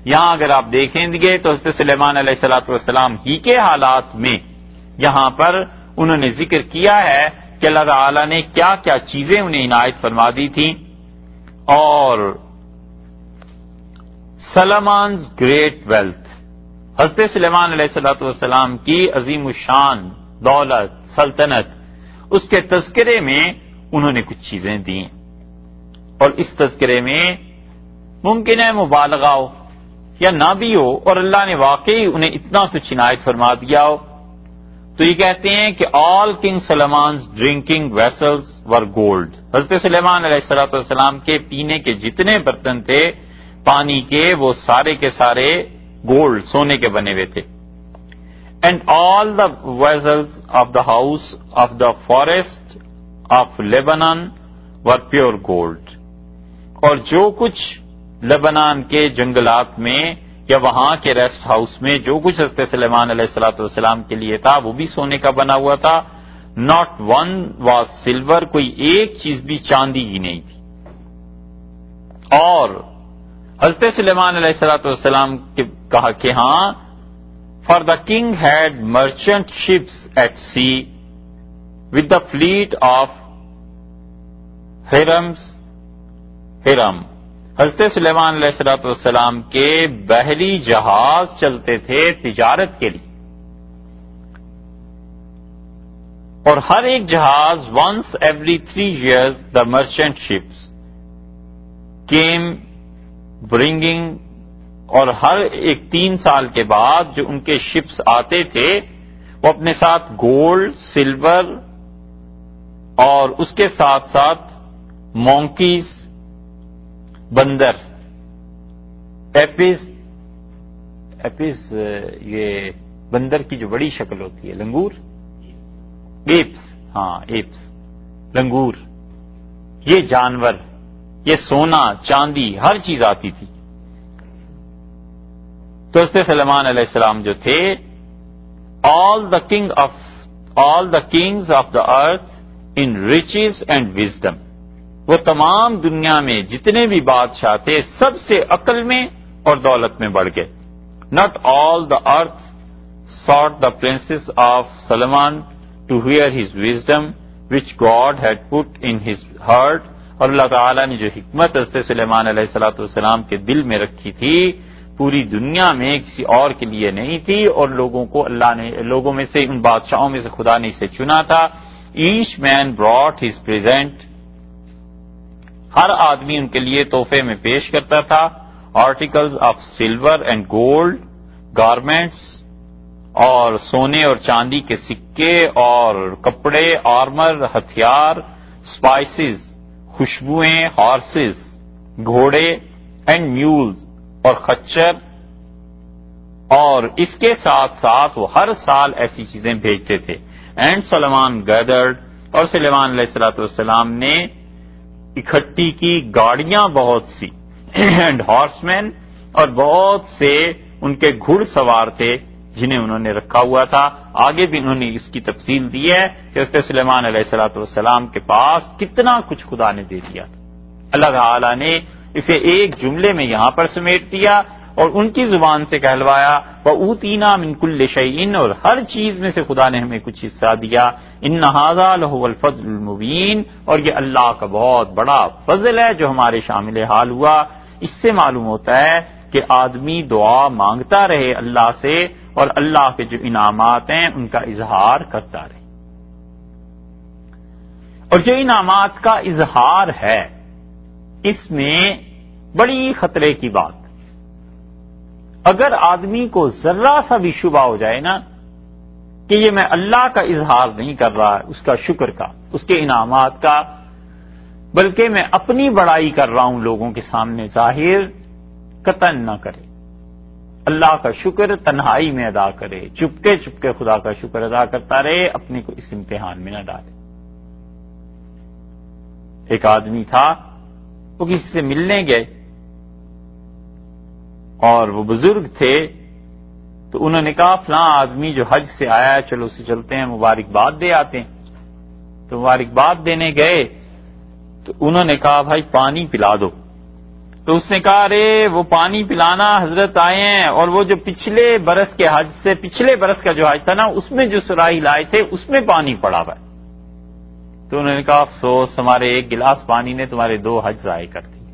A: یہاں اگر آپ دیکھیں گے تو حضرت سلیمان علیہ الصلوۃ والسلام ہی کے حالات میں یہاں پر انہوں نے ذکر کیا ہے کہ اللہ تعالی نے کیا کیا چیزیں انہیں عنایت فرما دی تھیں. اور سلمانز گریٹ ویلتھ، حضرت سلیمان علیہ الصلوۃ والسلام کی عظیم الشان دولت سلطنت، اس کے تذکرے میں انہوں نے کچھ چیزیں دیں، اور اس تذکرے میں ممکن ہے مبالغہ ہو یا نہ بھی ہو، اور اللہ نے واقعی انہیں اتنا کچھ عنایت فرما دیا ہو. تو یہ کہتے ہیں کہ all king Sulaiman's drinking vessels were gold, حضرت سلیمان علیہ الصلوۃ والسلام کے پینے کے جتنے برتن تھے پانی کے وہ سارے کے سارے گولڈ سونے کے بنے ہوئے تھے. And all the vessels of the house of the forest of Lebanon were pure gold, اور جو کچھ لبنان کے جنگلات میں یا وہاں کے ریسٹ ہاؤس میں جو کچھ حضرت سلیمان علیہ الصلوۃ والسلام کے لیے تھا وہ بھی سونے کا بنا ہوا تھا. ناٹ ون واز سلور، کوئی ایک چیز بھی چاندی کی نہیں تھی. اور حضرت سلیمان علیہ الصلوۃ والسلام کے کہا کہ ہاں for the king had merchant ships at sea with the fleet of Hiram's Hiram, حضرت سلیمان علیہ الصلوۃ والسلام کے بحری جہاز چلتے تھے تجارت کے لیے، اور ہر ایک جہاز once every three years the merchant ships came bringing, اور ہر ایک تین سال کے بعد جو ان کے شپس آتے تھے وہ اپنے ساتھ گولڈ سلور اور اس کے ساتھ ساتھ مونکیز بندر ایپس ایپس یہ بندر کی جو بڑی شکل ہوتی ہے لنگور ایپس ہاں ایپس لنگور یہ جانور یہ سونا چاندی ہر چیز آتی تھی. تو حضرت سلیمان علیہ السلام جو تھے all the king of all the kings of the earth in riches and wisdom, وہ تمام دنیا میں جتنے بھی بادشاہ تھے سب سے عقل میں اور دولت میں بڑھ گئے. Not all the earth sought the princes of Solomon to hear his wisdom which God had put in his heart، اور اللہ تعالیٰ نے جو حکمت حضرت سلیمان علیہ الصلوۃ والسلام کے دل میں رکھی تھی پوری دنیا میں کسی اور کے لیے نہیں تھی، اور لوگوں کو اللہ نے لوگوں میں سے ان بادشاہوں میں سے خدا نے اسے چنا تھا. Each man brought his present، ہر آدمی ان کے لیے تحفے میں پیش کرتا تھا. Articles of silver and gold garments, اور سونے اور چاندی کے سکے اور کپڑے، آرمر ہتھیار، اسپائسز خوشبوئیں، ہارسز گھوڑے، اینڈ میولز اور خچر، اور اس کے ساتھ ساتھ وہ ہر سال ایسی چیزیں بھیجتے تھے. اینڈ سلیمان گیدرڈ، اور سلیمان علیہ الصلوۃ والسلام نے اکٹھی کی گاڑیاں بہت سی، اینڈ ہارس مین، اور بہت سے ان کے گھڑ سوار تھے جنہیں انہوں نے رکھا ہوا تھا. آگے بھی انہوں نے اس کی تفصیل دی ہے کہ حضرت سلیمان علیہ الصلوۃ والسلام کے پاس کتنا کچھ خدا نے دے دیا تھا. اللہ تعالی نے اسے ایک جملے میں یہاں پر سمیٹ دیا اور ان کی زبان سے کہلوایا وَأُوتِينَا مِن كُلِّ شَيْءٍ، اور ہر چیز میں سے خدا نے ہمیں کچھ حصہ دیا. إِنَّ هَذَا لَهُوَ الْفَضْلُ الْمُبِينُ، اور یہ اللہ کا بہت بڑا فضل ہے جو ہمارے شامل حال ہوا. اس سے معلوم ہوتا ہے کہ آدمی دعا مانگتا رہے اللہ سے اور اللہ کے جو انعامات ہیں ان کا اظہار کرتا رہے. اور جو انعامات کا اظہار ہے اس میں بڑی خطرے کی بات، اگر آدمی کو ذرا سا بھی شبہ ہو جائے نا کہ یہ میں اللہ کا اظہار نہیں کر رہا اس کا شکر کا، اس کے انعامات کا، بلکہ میں اپنی بڑائی کر رہا ہوں لوگوں کے سامنے ظاہر، قطعاً نہ کرے. اللہ کا شکر تنہائی میں ادا کرے، چپکے چپکے خدا کا شکر ادا کرتا رہے، اپنے کو اس امتحان میں نہ ڈالے. ایک آدمی تھا وہ کسی سے ملنے گئے اور وہ بزرگ تھے، تو انہوں نے کہا فلاں آدمی جو حج سے آیا ہے چلو اسے چلتے ہیں مبارکباد دے آتے ہیں. تو مبارکباد دینے گئے تو انہوں نے کہا بھائی پانی پلا دو. تو اس نے کہا ارے وہ پانی پلانا حضرت آئے ہیں، اور وہ جو پچھلے برس کے حج سے پچھلے برس کا جو حج تھا نا، اس میں جو سراہی لائے تھے اس میں پانی پڑا ہوا ہے۔ تو انہوں نے کہا افسوس، ہمارے ایک گلاس پانی نے تمہارے دو حج ضائع کر دی۔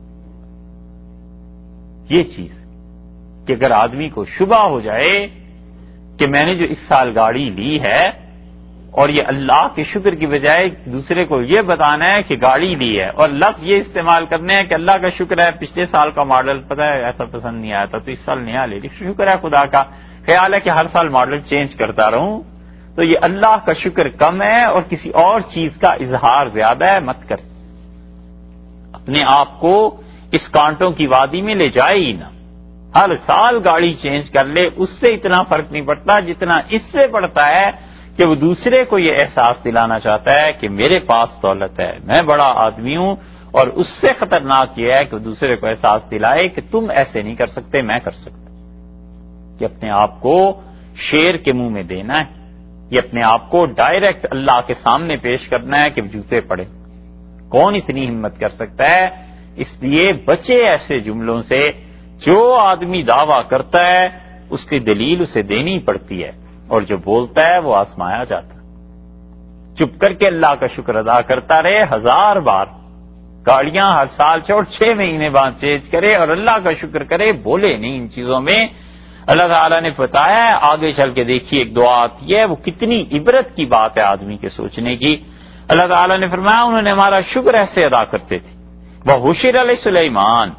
A: یہ چیز کہ اگر آدمی کو شبہ ہو جائے کہ میں نے جو اس سال گاڑی لی ہے اور یہ اللہ کے شکر کی بجائے دوسرے کو یہ بتانا ہے کہ گاڑی لی ہے، اور لفظ یہ استعمال کرنے ہیں کہ اللہ کا شکر ہے پچھلے سال کا ماڈل پتہ ہے ایسا پسند نہیں آیا تھا تو اس سال نیا لے لی، شکر ہے خدا کا، خیال ہے کہ ہر سال ماڈل چینج کرتا رہوں، تو یہ اللہ کا شکر کم ہے اور کسی اور چیز کا اظہار زیادہ ہے، مت کر۔ اپنے آپ کو اس کانٹوں کی وادی میں لے جائے ہی نہ، ہر سال گاڑی چینج کر لے، اس سے اتنا فرق نہیں پڑتا جتنا اس سے پڑتا ہے کہ وہ دوسرے کو یہ احساس دلانا چاہتا ہے کہ میرے پاس دولت ہے، میں بڑا آدمی ہوں، اور اس سے خطرناک یہ ہے کہ وہ دوسرے کو احساس دلائے کہ تم ایسے نہیں کر سکتے، میں کر سکتا، کہ اپنے آپ کو شیر کے منہ میں دینا ہے، یہ اپنے آپ کو ڈائریکٹ اللہ کے سامنے پیش کرنا ہے کہ جوتے پڑے۔ کون اتنی ہمت کر سکتا ہے؟ اس لیے بچے ایسے جملوں سے، جو آدمی دعویٰ کرتا ہے اس کی دلیل اسے دینی پڑتی ہے، اور جو بولتا ہے وہ آزمایا جاتا ہے۔ چپ کر کے اللہ کا شکر ادا کرتا رہے، ہزار بار گاڑیاں ہر سال چھوڑ چھ مہینے بعد چینج کرے اور اللہ کا شکر کرے، بولے نہیں ان چیزوں میں۔ اللہ تعالیٰ نے بتایا ہے، آگے چل کے دیکھیے ایک دعا آتی ہے، وہ کتنی عبرت کی بات ہے آدمی کے سوچنے کی۔ اللہ تعالیٰ نے فرمایا انہوں نے ہمارا شکر ایسے ادا کرتے تھے، وَحُشِرَ لِسُلَیمان،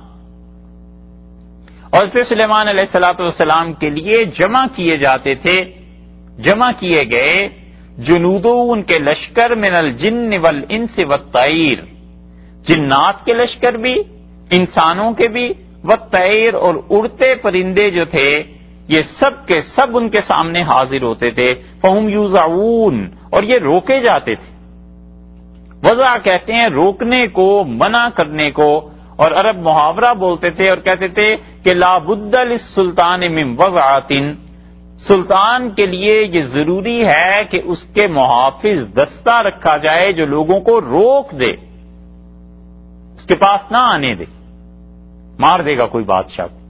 A: اور پھر سلیمان علیہ الصلوۃ والسلام کے لیے جمع کیے جاتے تھے، جمع کیے گئے جنودو ان کے لشکر، من الجن والانس والطیر، جنات کے لشکر بھی، انسانوں کے بھی، والطیر اور اڑتے پرندے جو تھے یہ سب کے سب ان کے سامنے حاضر ہوتے تھے، فہم یوزعون، اور یہ روکے جاتے تھے۔ وضع کہتے ہیں روکنے کو، منع کرنے کو، اور عرب محاورہ بولتے تھے اور کہتے تھے کہ لا بد للسلطان من وضعۃ، سلطان کے لیے یہ ضروری ہے کہ اس کے محافظ دستہ رکھا جائے جو لوگوں کو روک دے، اس کے پاس نہ آنے دے، مار دے گا کوئی بادشاہ کو۔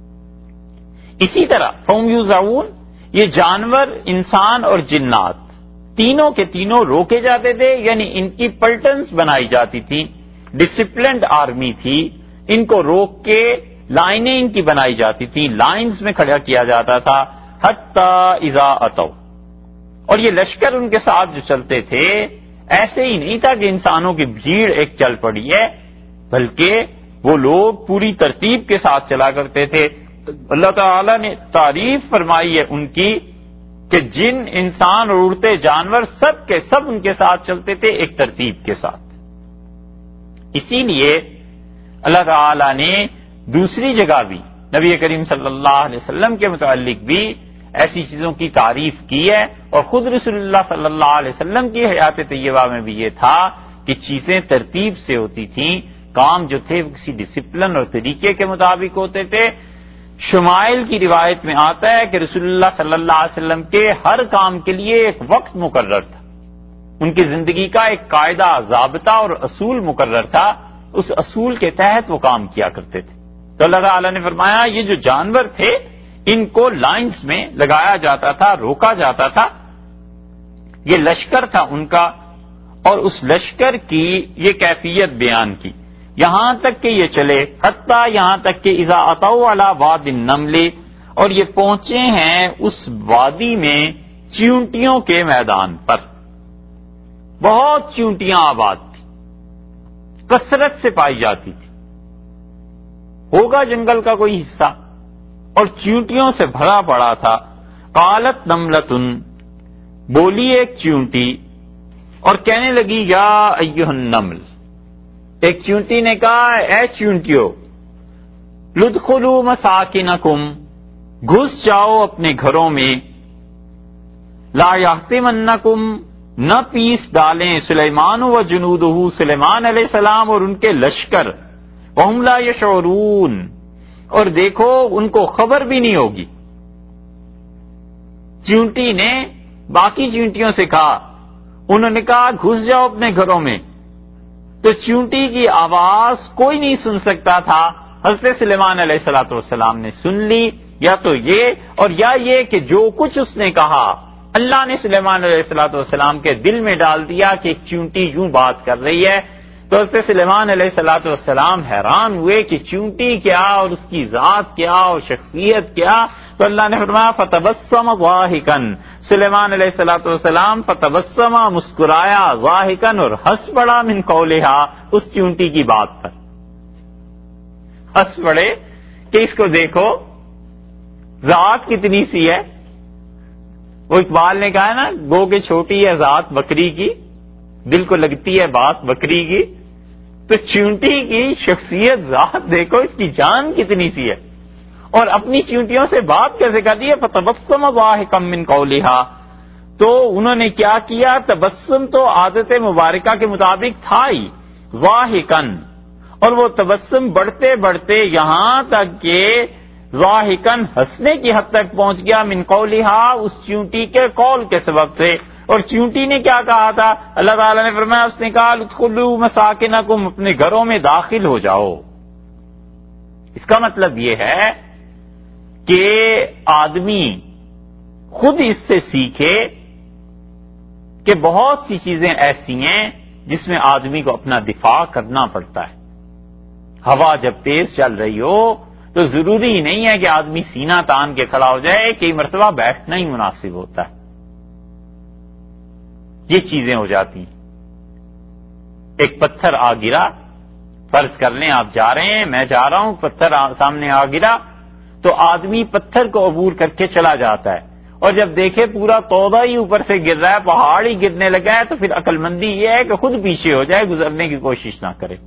A: اسی طرح فہم یوزعون، یہ جانور، انسان اور جنات تینوں کے تینوں روکے جاتے تھے، یعنی ان کی پلٹنز بنائی جاتی تھی، ڈسپلنڈ آرمی تھی، ان کو روک کے لائنیں ان کی بنائی جاتی تھی، لائنز میں کھڑا کیا جاتا تھا، حتی اذا اتوا، اور یہ لشکر ان کے ساتھ جو چلتے تھے ایسے ہی نہیں تھا کہ انسانوں کی بھیڑ ایک چل پڑی ہے، بلکہ وہ لوگ پوری ترتیب کے ساتھ چلا کرتے تھے۔ اللہ تعالی نے تعریف فرمائی ہے ان کی کہ جن، انسان اور اڑتے جانور سب کے سب ان کے ساتھ چلتے تھے ایک ترتیب کے ساتھ۔ اسی لیے اللہ تعالی نے دوسری جگہ بھی نبی کریم صلی اللہ علیہ وسلم کے متعلق بھی ایسی چیزوں کی تعریف کی ہے، اور خود رسول اللہ صلی اللہ علیہ وسلم کی حیات طیبہ میں بھی یہ تھا کہ چیزیں ترتیب سے ہوتی تھیں، کام جو تھے کسی ڈسپلن اور طریقے کے مطابق ہوتے تھے۔ شمائل کی روایت میں آتا ہے کہ رسول اللہ صلی اللہ علیہ وسلم کے ہر کام کے لیے ایک وقت مقرر تھا، ان کی زندگی کا ایک قاعدہ، ضابطہ اور اصول مقرر تھا، اس اصول کے تحت وہ کام کیا کرتے تھے۔ تو اللہ تعالیٰ نے فرمایا یہ جو جانور تھے ان کو لائنز میں لگایا جاتا تھا، روکا جاتا تھا، یہ لشکر تھا ان کا، اور اس لشکر کی یہ کیفیت بیان کی، یہاں تک کہ یہ چلے، حتیٰ یہاں تک کہ اذا اتوا علی واد النمل، اور یہ پہنچے ہیں اس وادی میں چیونٹیوں کے میدان پر، بہت چیونٹیاں آباد تھی، کثرت سے پائی جاتی تھی، ہوگا جنگل کا کوئی حصہ، اور چیونٹیوں سے بھرا پڑا تھا۔ قالت نملۃ، بولی ایک چیونٹی اور کہنے لگی یا ایھا النمل، ایک چیونٹی نے کہا اے چیونٹیو، لدخلوا مساکنکم، گھس جاؤ اپنے گھروں میں، لا یحطمنکم، نہ پیس ڈالیں سلیمان و جنودہ، سلیمان علیہ السلام اور ان کے لشکر، وہم لا یشعرون، اور دیکھو ان کو خبر بھی نہیں ہوگی۔ چیونٹی نے باقی چیونٹیوں سے کہا، انہوں نے کہا گھس جاؤ اپنے گھروں میں، تو چونٹی کی آواز کوئی نہیں سن سکتا تھا، حضرت سلیمان علیہ الصلوۃ والسلام نے سن لی، یا تو یہ اور یا یہ کہ جو کچھ اس نے کہا اللہ نے سلیمان علیہ الصلوۃ والسلام کے دل میں ڈال دیا کہ ایک چونٹی یوں بات کر رہی ہے. تو حضرت سلیمان علیہ الصلوۃ والسلام حیران ہوئے کہ چونٹی کیا اور اس کی ذات کیا اور شخصیت کیا. تو اللہ نے فرمایا فتبسم ضاحکا، سلیمان علیہ الصلوۃ والسلام فتبسم مسکرایا، ضاحکا اور ہنس پڑا، من قولہا اس چونٹی کی بات پر ہنس پڑے کہ اس کو دیکھو ذات کتنی سی ہے. وہ اقبال نے کہا ہے نا، گو کہ چھوٹی ہے ذات بکری کی، دل کو لگتی ہے بات بکری کی. تو چونٹی کی شخصیت ذات دیکھو، اس کی جان کتنی سی ہے، اور اپنی چونٹیوں سے بات کیسے کرتی ہے. فتبسم ضاحکا من قولہا، تو انہوں نے کیا کیا، تبسم تو عادت مبارکہ کے مطابق تھا ہی، ضاحکا، اور وہ تبسم بڑھتے بڑھتے یہاں تک کہ ضاحکا ہنسنے کی حد تک پہنچ گیا، من قولہا اس چونٹی کے قول کے سبب سے. اور چونٹی نے کیا کہا تھا، اللہ تعالیٰ نے فرمایا، اس نے کہا ادخلوا مساکنکم، اپنے گھروں میں داخل ہو جاؤ. اس کا مطلب یہ ہے کہ آدمی خود اس سے سیکھے کہ بہت سی چیزیں ایسی ہیں جس میں آدمی کو اپنا دفاع کرنا پڑتا ہے. ہوا جب تیز چل رہی ہو تو ضروری نہیں ہے کہ آدمی سینہ تان کے کھڑا ہو جائے، کئی مرتبہ بیٹھنا ہی مناسب ہوتا ہے. یہ چیزیں ہو جاتی ہیں. ایک پتھر آ گرا، فرض کر لیں آپ جا رہے ہیں، میں جا رہا ہوں، پتھر سامنے آ گرا تو آدمی پتھر کو عبور کر کے چلا جاتا ہے، اور جب دیکھے پورا تودا ہی اوپر سے گر رہا ہے، پہاڑ ہی گرنے لگا ہے، تو پھر عقل مندی یہ ہے کہ خود پیچھے ہو جائے، گزرنے کی کوشش نہ کرے.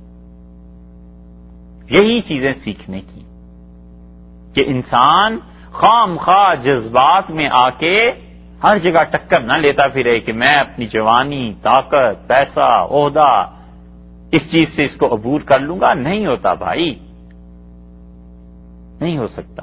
A: یہی چیزیں سیکھنے کی کہ انسان خام خواہ جذبات میں آ کے ہر جگہ ٹکر نہ لیتا پھرے کہ میں اپنی جوانی، طاقت، پیسہ، عہدہ، اس چیز سے اس کو عبور کر لوں گا. نہیں ہوتا بھائی، نہیں ہو سکتا.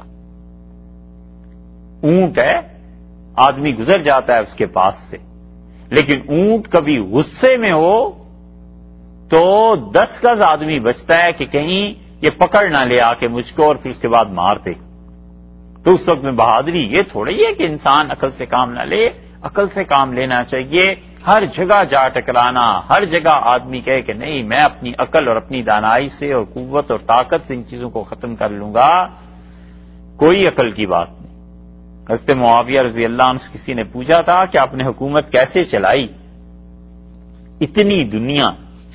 A: اونٹ ہے، آدمی گزر جاتا ہے اس کے پاس سے، لیکن اونٹ کبھی غصے میں ہو تو دس گز آدمی بچتا ہے کہ کہیں یہ پکڑ نہ لے آ کے مجھ کو اور پھر اس کے بعد مار دے. تو اس وقت میں بہادری یہ تھوڑی ہے کہ انسان عقل سے کام نہ لے، عقل سے کام لینا چاہیے. ہر جگہ جا ٹکرانا، ہر جگہ آدمی کہے کہ نہیں میں اپنی عقل اور اپنی دانائی سے اور قوت اور طاقت سے ان چیزوں کو ختم کر لوں گا، کوئی عقل کی بات نہیں. حضرت معاویہ رضی اللہ عنہ سے کسی نے پوچھا تھا کہ آپ نے حکومت کیسے چلائی، اتنی دنیا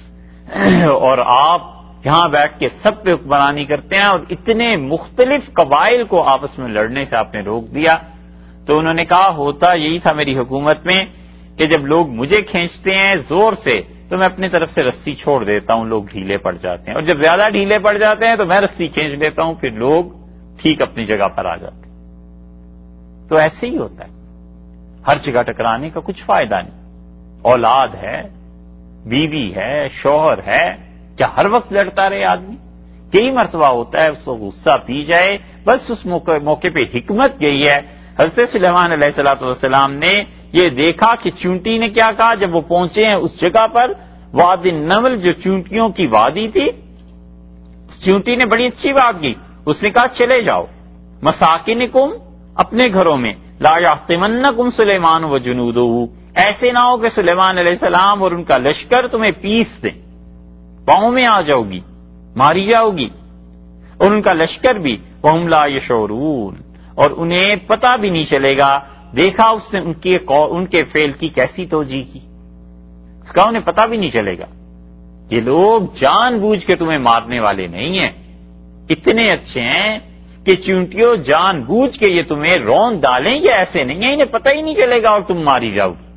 A: اور آپ یہاں بیٹھ کے سب پہ حکمرانی کرتے ہیں، اور اتنے مختلف قبائل کو آپس میں لڑنے سے آپ نے روک دیا. تو انہوں نے کہا ہوتا یہی تھا میری حکومت میں کہ جب لوگ مجھے کھینچتے ہیں زور سے تو میں اپنی طرف سے رسی چھوڑ دیتا ہوں، لوگ ڈھیلے پڑ جاتے ہیں، اور جب زیادہ ڈھیلے پڑ جاتے ہیں تو میں رسی کھینچ لیتا ہوں، پھر لوگ ٹھیک اپنی جگہ پر آ جاتے ہیں. تو ایسے ہی ہوتا ہے، ہر جگہ ٹکرانے کا کچھ فائدہ نہیں. اولاد ہے، بیوی ہے، شوہر ہے، کیا ہر وقت لڑتا رہے آدمی؟ کئی مرتبہ ہوتا ہے اس کو غصہ پی جائے. بس اس موقع, موقع پہ حکمت یہی ہے. حضرت سلیمان علیہ الصلوۃ والسلام نے یہ دیکھا کہ چونٹی نے کیا کہا جب وہ پہنچے ہیں اس جگہ پر، وادی النمل جو چونٹیوں کی وادی تھی، چونٹی نے بڑی اچھی بات کی. اس نے کہا چلے جاؤ مساکنکم، اپنے گھروں میں، لا یحطمنکم سلیمان و جنودہ، ایسے نہ ہو کہ سلیمان علیہ السلام اور ان کا لشکر تمہیں پیس دیں، پاؤں میں آ جاؤ گی، ماری جاؤ گی، اور ان کا لشکر بھی، وہم لا یشعرون، اور انہیں پتہ بھی نہیں چلے گا. دیکھا اس نے ان کے ان کے فعل کی کیسی توجیہ کی، اس کا انہیں پتہ بھی نہیں چلے گا. یہ لوگ جان بوجھ کے تمہیں مارنے والے نہیں ہیں، اتنے اچھے ہیں کہ چونٹیوں جان بوجھ کے یہ تمہیں رون ڈالیں، یہ ایسے نہیں ہیں، انہیں پتہ ہی نہیں چلے گا اور تم ماری جاؤ گی.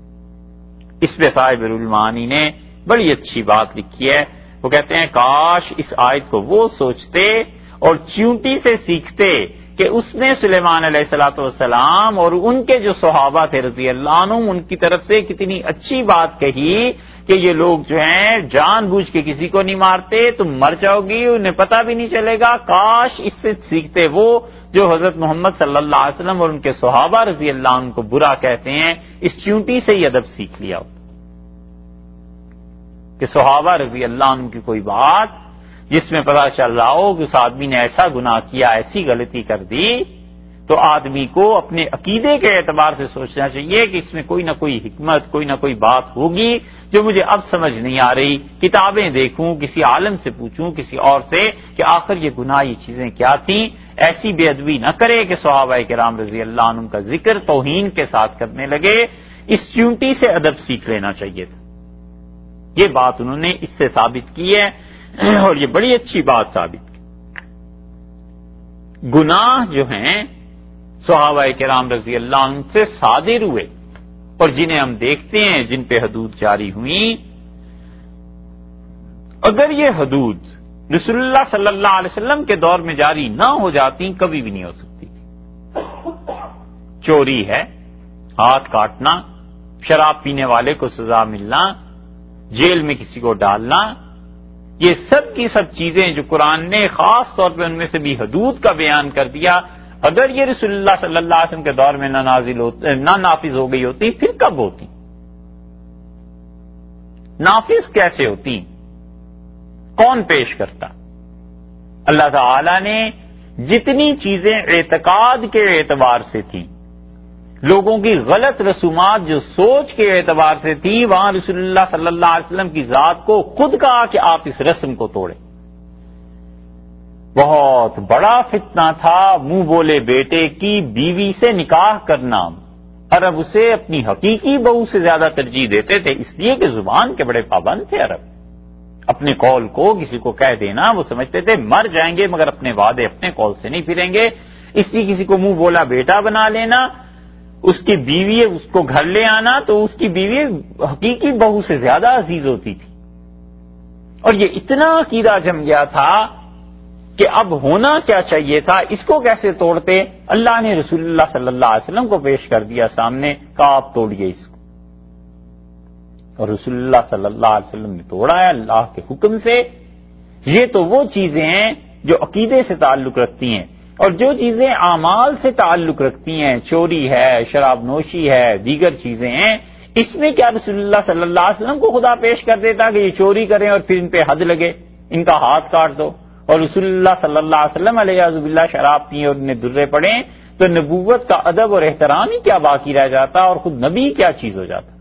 A: اس پہ صاحب المعانی نے بڑی اچھی بات لکھی ہے. وہ کہتے ہیں کاش اس آیت کو وہ سوچتے اور چونٹی سے سیکھتے کہ اس نے سلیمان علیہ الصلوۃ والسلام اور ان کے جو صحابہ تھے رضی اللہ عنہم ان کی طرف سے کتنی اچھی بات کہی کہ یہ لوگ جو ہیں جان بوجھ کے کسی کو نہیں مارتے، تم مر جاؤ گی، انہیں پتہ بھی نہیں چلے گا. کاش اس سے سیکھتے وہ جو حضرت محمد صلی اللہ علیہ وسلم اور ان کے صحابہ رضی اللہ عنہ کو برا کہتے ہیں، اس چونٹی سے ہی ادب سیکھ لیا ہو کہ کہ صحابہ رضی اللہ عنہ کی کوئی بات جس میں پتہ چل رہا ہو کہ اس آدمی نے ایسا گناہ کیا، ایسی غلطی کر دی، تو آدمی کو اپنے عقیدے کے اعتبار سے سوچنا چاہیے کہ اس میں کوئی نہ کوئی حکمت، کوئی نہ کوئی بات ہوگی جو مجھے اب سمجھ نہیں آ رہی، کتابیں دیکھوں، کسی عالم سے پوچھوں، کسی اور سے کہ آخر یہ گناہ، یہ چیزیں کیا تھیں۔ ایسی بے ادبی نہ کرے کہ صحابہ کرام رضی اللہ عنہ کا ذکر توہین کے ساتھ کرنے لگے، اس چونٹی سے ادب سیکھ لینا چاہیے تھا۔ یہ بات انہوں نے اس سے ثابت کی ہے اور یہ بڑی اچھی بات ثابت کی۔ گناہ جو ہیں صحابہ کرام رضی اللہ عنہ سے صادر ہوئے اور جنہیں ہم دیکھتے ہیں جن پہ حدود جاری ہوئیں، اگر یہ حدود رسول اللہ صلی اللہ علیہ وسلم کے دور میں جاری نہ ہو جاتی کبھی بھی نہیں ہو سکتی تھی۔ چوری ہے، ہاتھ کاٹنا، شراب پینے والے کو سزا ملنا، جیل میں کسی کو ڈالنا، یہ سب کی سب چیزیں جو قرآن نے خاص طور پہ ان میں سے بھی حدود کا بیان کر دیا، اگر یہ رسول اللہ صلی اللہ علیہ وسلم کے دور میں نہ نازل ہوتی، نہ نافذ ہو گئی ہوتی، پھر کب ہوتی؟ نافذ کیسے ہوتی؟ کون پیش کرتا؟ اللہ تعالی نے جتنی چیزیں اعتقاد کے اعتبار سے تھیں، لوگوں کی غلط رسومات جو سوچ کے اعتبار سے تھی، وہاں رسول اللہ صلی اللہ علیہ وسلم کی ذات کو خود کہا کہ آپ اس رسم کو توڑیں۔ بہت بڑا فتنہ تھا منہ بولے بیٹے کی بیوی سے نکاح کرنا۔ عرب اسے اپنی حقیقی بہو سے زیادہ ترجیح دیتے تھے، اس لیے کہ زبان کے بڑے پابند تھے عرب۔ اپنے قول کو کسی کو کہہ دینا، وہ سمجھتے تھے مر جائیں گے مگر اپنے وعدے اپنے قول سے نہیں پھریں گے، اس لیے کسی کو منہ بولا بیٹا بنا لینا، اس کی بیوی اس کو گھر لے آنا تو اس کی بیوی حقیقی بہو سے زیادہ عزیز ہوتی تھی۔ اور یہ اتنا عقیدہ جم گیا تھا کہ اب ہونا کیا چاہیے تھا، اس کو کیسے توڑتے؟ اللہ نے رسول اللہ صلی اللہ علیہ وسلم کو پیش کر دیا سامنے، کہا آپ توڑیے اس کو، اور رسول اللہ صلی اللہ علیہ وسلم نے توڑا ہے اللہ کے حکم سے۔ یہ تو وہ چیزیں ہیں جو عقیدے سے تعلق رکھتی ہیں، اور جو چیزیں اعمال سے تعلق رکھتی ہیں، چوری ہے، شراب نوشی ہے، دیگر چیزیں ہیں، اس میں کیا رسول اللہ صلی اللہ علیہ وسلم کو خدا پیش کر دیتا کہ یہ چوری کریں اور پھر ان پہ حد لگے، ان کا ہاتھ کاٹ دو، اور رسول اللہ صلی اللہ علیہ وسلم علیہ باللہ شراب پئیں اور انہیں درے پڑیں، تو نبوت کا ادب اور احترام ہی کیا باقی رہ جاتا اور خود نبی کیا چیز ہو جاتا؟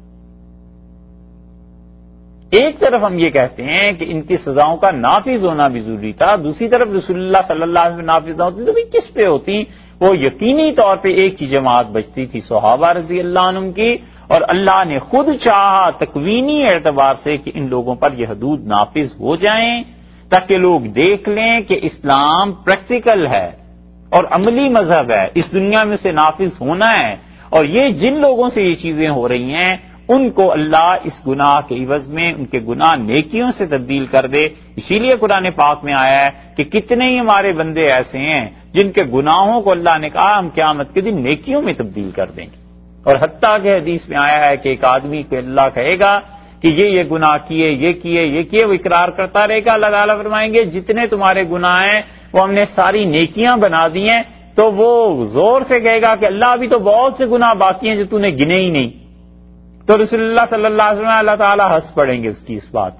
A: ایک طرف ہم یہ کہتے ہیں کہ ان کی سزاؤں کا نافذ ہونا بھی ضروری تھا، دوسری طرف رسول اللہ صلی اللہ علیہ وسلم نافذ نہ ہوتی تو بھی کس پہ ہوتی؟ وہ یقینی طور پہ ایک ہی جماعت بچتی تھی صحابہ رضی اللہ عنہم کی، اور اللہ نے خود چاہا تکوینی اعتبار سے کہ ان لوگوں پر یہ حدود نافذ ہو جائیں تاکہ لوگ دیکھ لیں کہ اسلام پریکٹیکل ہے اور عملی مذہب ہے، اس دنیا میں سے نافذ ہونا ہے، اور یہ جن لوگوں سے یہ چیزیں ہو رہی ہیں ان کو اللہ اس گناہ کے عوض میں ان کے گناہ نیکیوں سے تبدیل کر دے۔ اسی لیے قرآن پاک میں آیا ہے کہ کتنے ہی ہمارے بندے ایسے ہیں جن کے گناہوں کو اللہ نے کہا ہم قیامت کے دن نیکیوں میں تبدیل کر دیں گے، اور حتیٰ کہ حدیث میں آیا ہے کہ ایک آدمی کو اللہ کہے گا کہ یہ یہ گناہ کیے، یہ کیے، یہ کیے، وہ اقرار کرتا رہے گا، اللہ تعالیٰ فرمائیں گے جتنے تمہارے گناہ ہیں وہ ہم نے ساری نیکیاں بنا دی ہیں، تو وہ زور سے کہے گا کہ اللہ ابھی تو بہت سے گناہ باقی ہیں جو تو نے گنے ہی نہیں، تو رسول اللہ صلی اللہ علیہ وسلم اللہ تعالیٰ ہنس پڑیں گے اس کی اس بات۔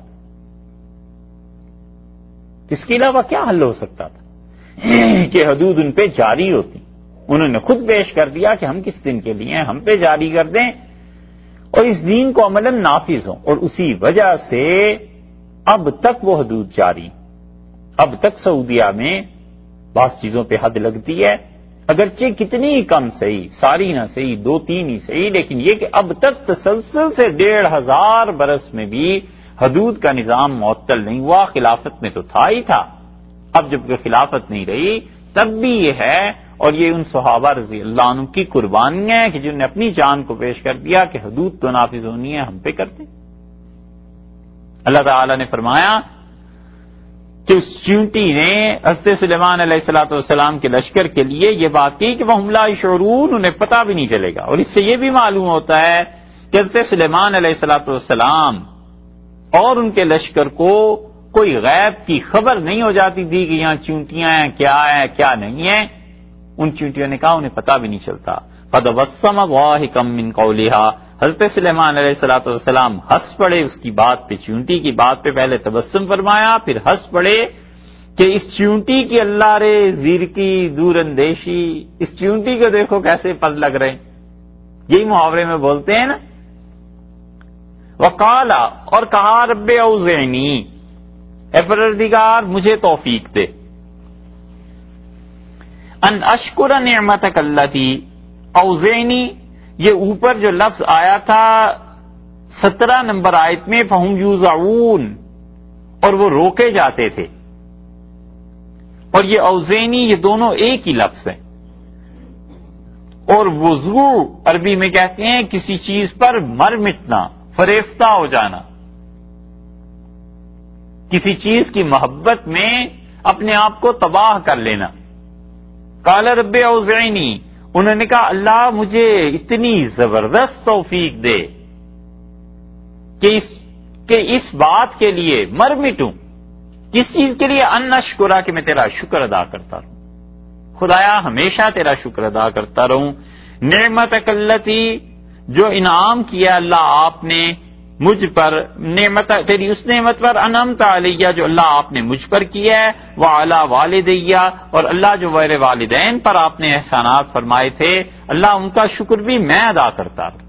A: اس کے علاوہ کیا حل ہو سکتا تھا کہ حدود ان پہ جاری ہوتی؟ انہوں نے خود پیش کر دیا کہ ہم کس دن کے لیے ہیں، ہم پہ جاری کر دیں اور اس دین کو عملاً نافذ ہوں، اور اسی وجہ سے اب تک وہ حدود جاری۔ اب تک سعودیہ میں بعض چیزوں پہ حد لگتی ہے، اگرچہ کتنی ہی کم صحیح، ساری نہ صحیح، دو تین ہی صحیح، لیکن یہ کہ اب تک تسلسل سے ڈیڑھ ہزار برس میں بھی حدود کا نظام معطل نہیں ہوا۔ خلافت میں تو تھا ہی تھا، اب جب کہ خلافت نہیں رہی تب بھی یہ ہے، اور یہ ان صحابہ رضی اللہ عنہ کی قربانیاں ہیں کہ جنہوں نے اپنی جان کو پیش کر دیا کہ حدود تو نافذ ہونی ہے، ہم پہ کرتے۔ اللہ تعالی نے فرمایا کہ اس چونٹی نے حضرت سلیمان علیہ الصلوۃ والسلام کے لشکر کے لیے یہ بات کی کہ وہ ہم لا یشعرون، انہیں پتہ بھی نہیں چلے گا، اور اس سے یہ بھی معلوم ہوتا ہے کہ حضرت سلیمان علیہ الصلوۃ والسلام اور ان کے لشکر کو کوئی غیب کی خبر نہیں ہو جاتی تھی کہ یہاں چونٹیاں ہیں، کیا ہے کیا نہیں ہے، ان چونٹیوں نے کہا انہیں پتہ بھی نہیں چلتا۔ فَتَبَسَّمَ ضَاحِكًا مِّن قَوْلِهَا، حضرت سلیمان علیہ الصلوۃ والسلام ہنس پڑے اس کی بات پہ، چیونٹی کی بات پہ پہلے تبسم فرمایا، پھر ہنس پڑے کہ اس چیونٹی کی اللہ رے زیر کی دور اندیشی، اس چیونٹی کو دیکھو کیسے پر لگ رہے ہیں، یہی محاورے میں بولتے ہیں نا. وقالا، اور کہا رب اوزعنی، اے پروردگار مجھے توفیق دے، ان اشکر نعمتک التی، اوزعنی یہ اوپر جو لفظ آیا تھا سترہ نمبر آیت میں فہم یوزعون، اور وہ روکے جاتے تھے، اور یہ اوزعنی یہ دونوں ایک ہی لفظ ہیں. اور وضو عربی میں کہتے ہیں کسی چیز پر مر مٹنا، فریفتہ ہو جانا، کسی چیز کی محبت میں اپنے آپ کو تباہ کر لینا. قال رب اوزعنی، انہوں نے کہا اللہ مجھے اتنی زبردست توفیق دے کہ اس کہ اس بات کے لیے مر مٹوں. کس چیز کے لیے؟ ان اشکرا، کہ میں تیرا شکر ادا کرتا رہوں. خدایا ہمیشہ تیرا شکر ادا کرتا رہوں. نعمتک التی، جو انعام کیا اللہ آپ نے مجھ پر، نعمت تیری اس نعمت پر انعمت علیہ جو اللہ آپ نے مجھ پر کیا ہے، وعلی والدیہ، اور اللہ جو میرے والدین پر آپ نے احسانات فرمائے تھے اللہ ان کا شکر بھی میں ادا کرتا ہوں.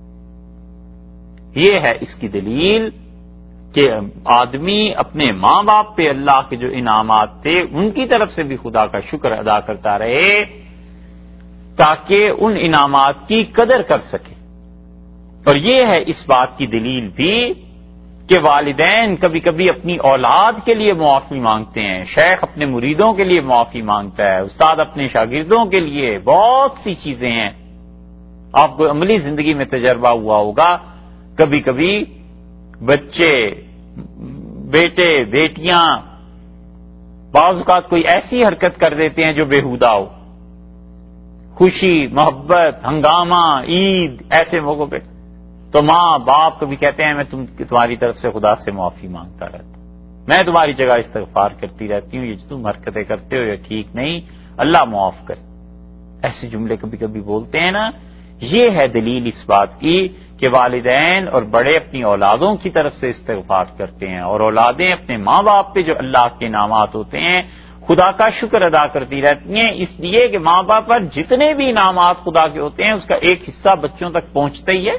A: یہ ہے اس کی دلیل کہ آدمی اپنے ماں باپ پہ اللہ کے جو انعامات تھے ان کی طرف سے بھی خدا کا شکر ادا کرتا رہے تاکہ ان انعامات کی قدر کر سکے. اور یہ ہے اس بات کی دلیل بھی کہ والدین کبھی کبھی اپنی اولاد کے لیے معافی مانگتے ہیں، شیخ اپنے مریدوں کے لیے معافی مانگتا ہے، استاد اپنے شاگردوں کے لیے، بہت سی چیزیں ہیں. آپ کو عملی زندگی میں تجربہ ہوا ہوگا، کبھی کبھی بچے، بیٹے، بیٹیاں بعض اوقات کوئی ایسی حرکت کر دیتے ہیں جو بےہودہ ہو، خوشی، محبت، ہنگامہ، عید، ایسے موقعوں پہ تو ماں باپ کبھی کہتے ہیں میں تم تمہاری طرف سے خدا سے معافی مانگتا رہتا ہوں، میں تمہاری جگہ استغفار کرتی رہتی ہوں، یہ جو تم حرکتیں کرتے ہو یہ ٹھیک نہیں، اللہ معاف کرے. ایسے جملے کبھی کبھی بولتے ہیں نا. یہ ہے دلیل اس بات کی کہ والدین اور بڑے اپنی اولادوں کی طرف سے استغفار کرتے ہیں، اور اولادیں اپنے ماں باپ پہ جو اللہ کے انعامات ہوتے ہیں خدا کا شکر ادا کرتی رہتی ہیں، اس لیے کہ ماں باپ پر جتنے بھی انعامات خدا کے ہوتے ہیں اس کا ایک حصہ بچوں تک پہنچتا ہی ہے.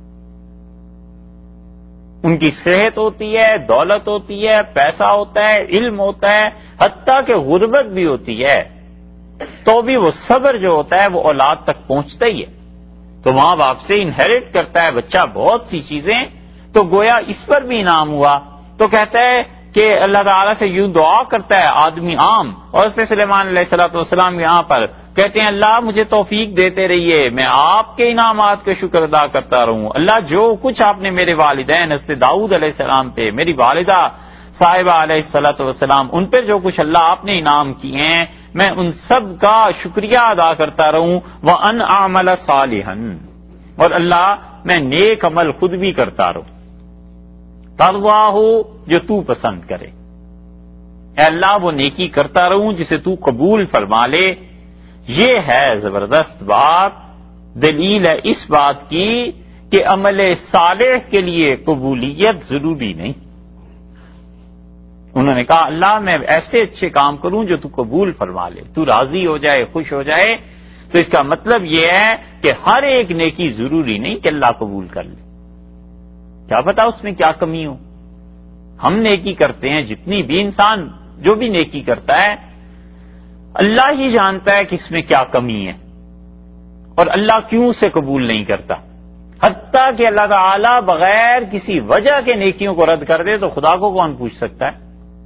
A: ان کی صحت ہوتی ہے، دولت ہوتی ہے، پیسہ ہوتا ہے، علم ہوتا ہے، حتیٰ کہ غربت بھی ہوتی ہے تو بھی وہ صبر جو ہوتا ہے وہ اولاد تک پہنچتا ہی ہے. تو ماں باپ سے انہیریٹ کرتا ہے بچہ بہت سی چیزیں، تو گویا اس پر بھی انعام ہوا. تو کہتا ہے کہ اللہ تعالیٰ سے یوں دعا کرتا ہے آدمی عام، اور اس پہ سلیمان علیہ الصلوۃ والسلام یہاں پر کہتے ہیں اللہ مجھے توفیق دیتے رہیے میں آپ کے انعامات کا شکر ادا کرتا رہوں. اللہ جو کچھ آپ نے میرے والدین حضرت داؤد علیہ السلام پہ، میری والدہ صاحبہ علیہ الصلوۃ والسلام، ان پہ جو کچھ اللہ آپ نے انعام کیے ہیں میں ان سب کا شکریہ ادا کرتا رہوں. وَأَنْ أَعْمَلَ صَالِحًا، اور اللہ میں نیک عمل خود بھی کرتا رہوں. ترضاہ، جو تو پسند کرے، اے اللہ وہ نیکی کرتا رہوں جسے تو قبول فرما لے. یہ ہے زبردست بات، دلیل ہے اس بات کی کہ عمل صالح کے لیے قبولیت ضروری نہیں. انہوں نے کہا اللہ میں ایسے اچھے کام کروں جو تو قبول فرما لے، تو راضی ہو جائے، خوش ہو جائے. تو اس کا مطلب یہ ہے کہ ہر ایک نیکی ضروری نہیں کہ اللہ قبول کر لے. کیا پتا اس میں کیا کمی ہو. ہم نیکی کرتے ہیں، جتنی بھی انسان جو بھی نیکی کرتا ہے اللہ ہی جانتا ہے کہ اس میں کیا کمی ہے اور اللہ کیوں اسے قبول نہیں کرتا. حتیٰ کہ اللہ تعالی بغیر کسی وجہ کے نیکیوں کو رد کر دے تو خدا کو کون پوچھ سکتا ہے.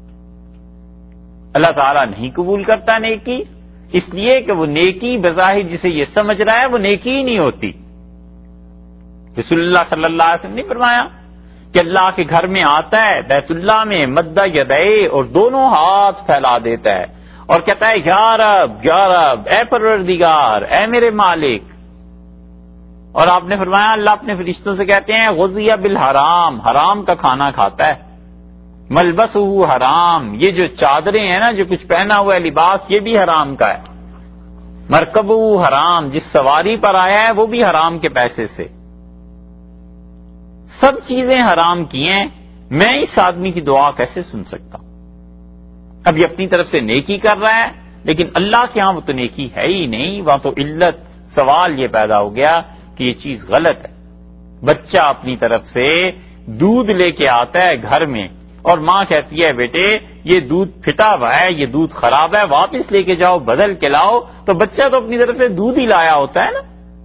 A: اللہ تعالیٰ نہیں قبول کرتا نیکی، اس لیے کہ وہ نیکی بظاہر جسے یہ سمجھ رہا ہے وہ نیکی ہی نہیں ہوتی. رسول اللہ صلی اللہ علیہ وسلم نے فرمایا کہ اللہ کے گھر میں آتا ہے بیت اللہ میں مد یدے، اور دونوں ہاتھ پھیلا دیتا ہے اور کہتا ہے یا رب یا رب، اے پروردگار، اے میرے مالک. اور آپ نے فرمایا اللہ اپنے فرشتوں سے کہتے ہیں غزی بالحرام، حرام کا کھانا کھاتا ہے. ملبسہ حرام، یہ جو چادریں ہیں نا، جو کچھ پہنا ہوا ہے لباس، یہ بھی حرام کا ہے. مرکبہ حرام، جس سواری پر آیا ہے وہ بھی حرام کے پیسے سے. سب چیزیں حرام کی ہیں، میں اس آدمی کی دعا کیسے سن سکتا ہوں؟ اب یہ اپنی طرف سے نیکی کر رہا ہے، لیکن اللہ کے ہاں وہ تو نیکی ہے ہی نہیں، وہاں تو علت، سوال یہ پیدا ہو گیا کہ یہ چیز غلط ہے۔ بچہ اپنی طرف سے دودھ لے کے آتا ہے گھر میں، اور ماں کہتی ہے بیٹے یہ دودھ پھٹا ہوا ہے، یہ دودھ خراب ہے، واپس لے کے جاؤ، بدل کے لاؤ، تو بچہ تو اپنی طرف سے دودھ ہی لایا ہوتا ہے نا۔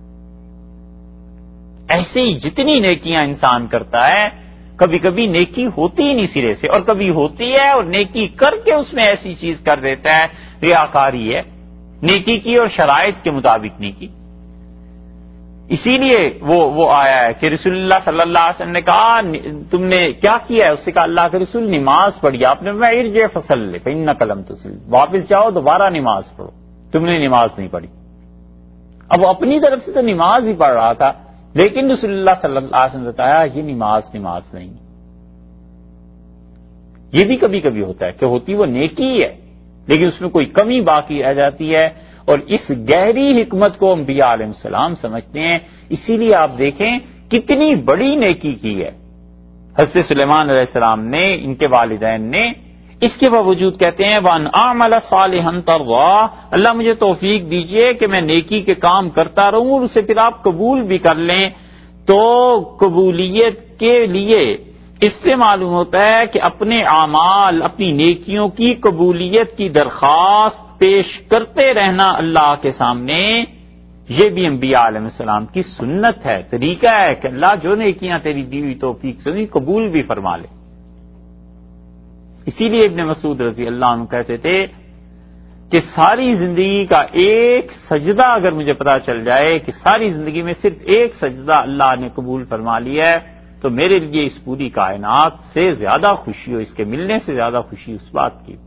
A: ایسے ہی جتنی نیکیاں انسان کرتا ہے، کبھی کبھی نیکی ہوتی ہی نہیں سرے سے، اور کبھی ہوتی ہے اور نیکی کر کے اس میں ایسی چیز کر دیتا ہے، ریاکاری ہے، نیکی کی اور شرائط کے مطابق نہیں کی۔ اسی لیے وہ وہ آیا ہے کہ رسول اللہ صلی اللہ علیہ وسلم نے کہا تم نے کیا کیا ہے؟ اس سے کہا اللہ کے رسول نماز پڑھی۔ آپ نے فرمایا ارجع فصلی فإنک لم تصلی، واپس جاؤ دوبارہ نماز پڑھو، تم نے نماز نہیں پڑھی۔ اب وہ اپنی طرف سے تو نماز ہی پڑھ رہا تھا، لیکن رسول اللہ صلی اللہ علیہ وسلم نے بتایا یہ نماز نماز نہیں۔ یہ بھی کبھی کبھی ہوتا ہے کہ ہوتی وہ نیکی ہے، لیکن اس میں کوئی کمی باقی رہ جاتی ہے، اور اس گہری حکمت کو انبیاء علیہ السلام سمجھتے ہیں۔ اسی لیے آپ دیکھیں کتنی بڑی نیکی کی ہے حضرت سلیمان علیہ السلام نے، ان کے والدین نے، اس کے باوجود کہتے ہیں وَأَنْ أَعْمَلَ صَالِحًا تَرْضَاهُ، اللہ مجھے توفیق دیجئے کہ میں نیکی کے کام کرتا رہوں اور اسے پھر آپ قبول بھی کر لیں۔ تو قبولیت کے لیے اس سے معلوم ہوتا ہے کہ اپنے اعمال، اپنی نیکیوں کی قبولیت کی درخواست پیش کرتے رہنا اللہ کے سامنے، یہ بھی انبیاء علیہ السلام کی سنت ہے، طریقہ ہے کہ اللہ جو نیکیاں تیری دی ہوئی توفیق سے قبول بھی فرما لے۔ اسی لیے ابن مسعود رضی اللہ عنہ کہتے تھے کہ ساری زندگی کا ایک سجدہ اگر مجھے پتا چل جائے کہ ساری زندگی میں صرف ایک سجدہ اللہ نے قبول فرما لیا ہے، تو میرے لیے اس پوری کائنات سے زیادہ خوشی ہو، اس کے ملنے سے زیادہ خوشی اس بات کی۔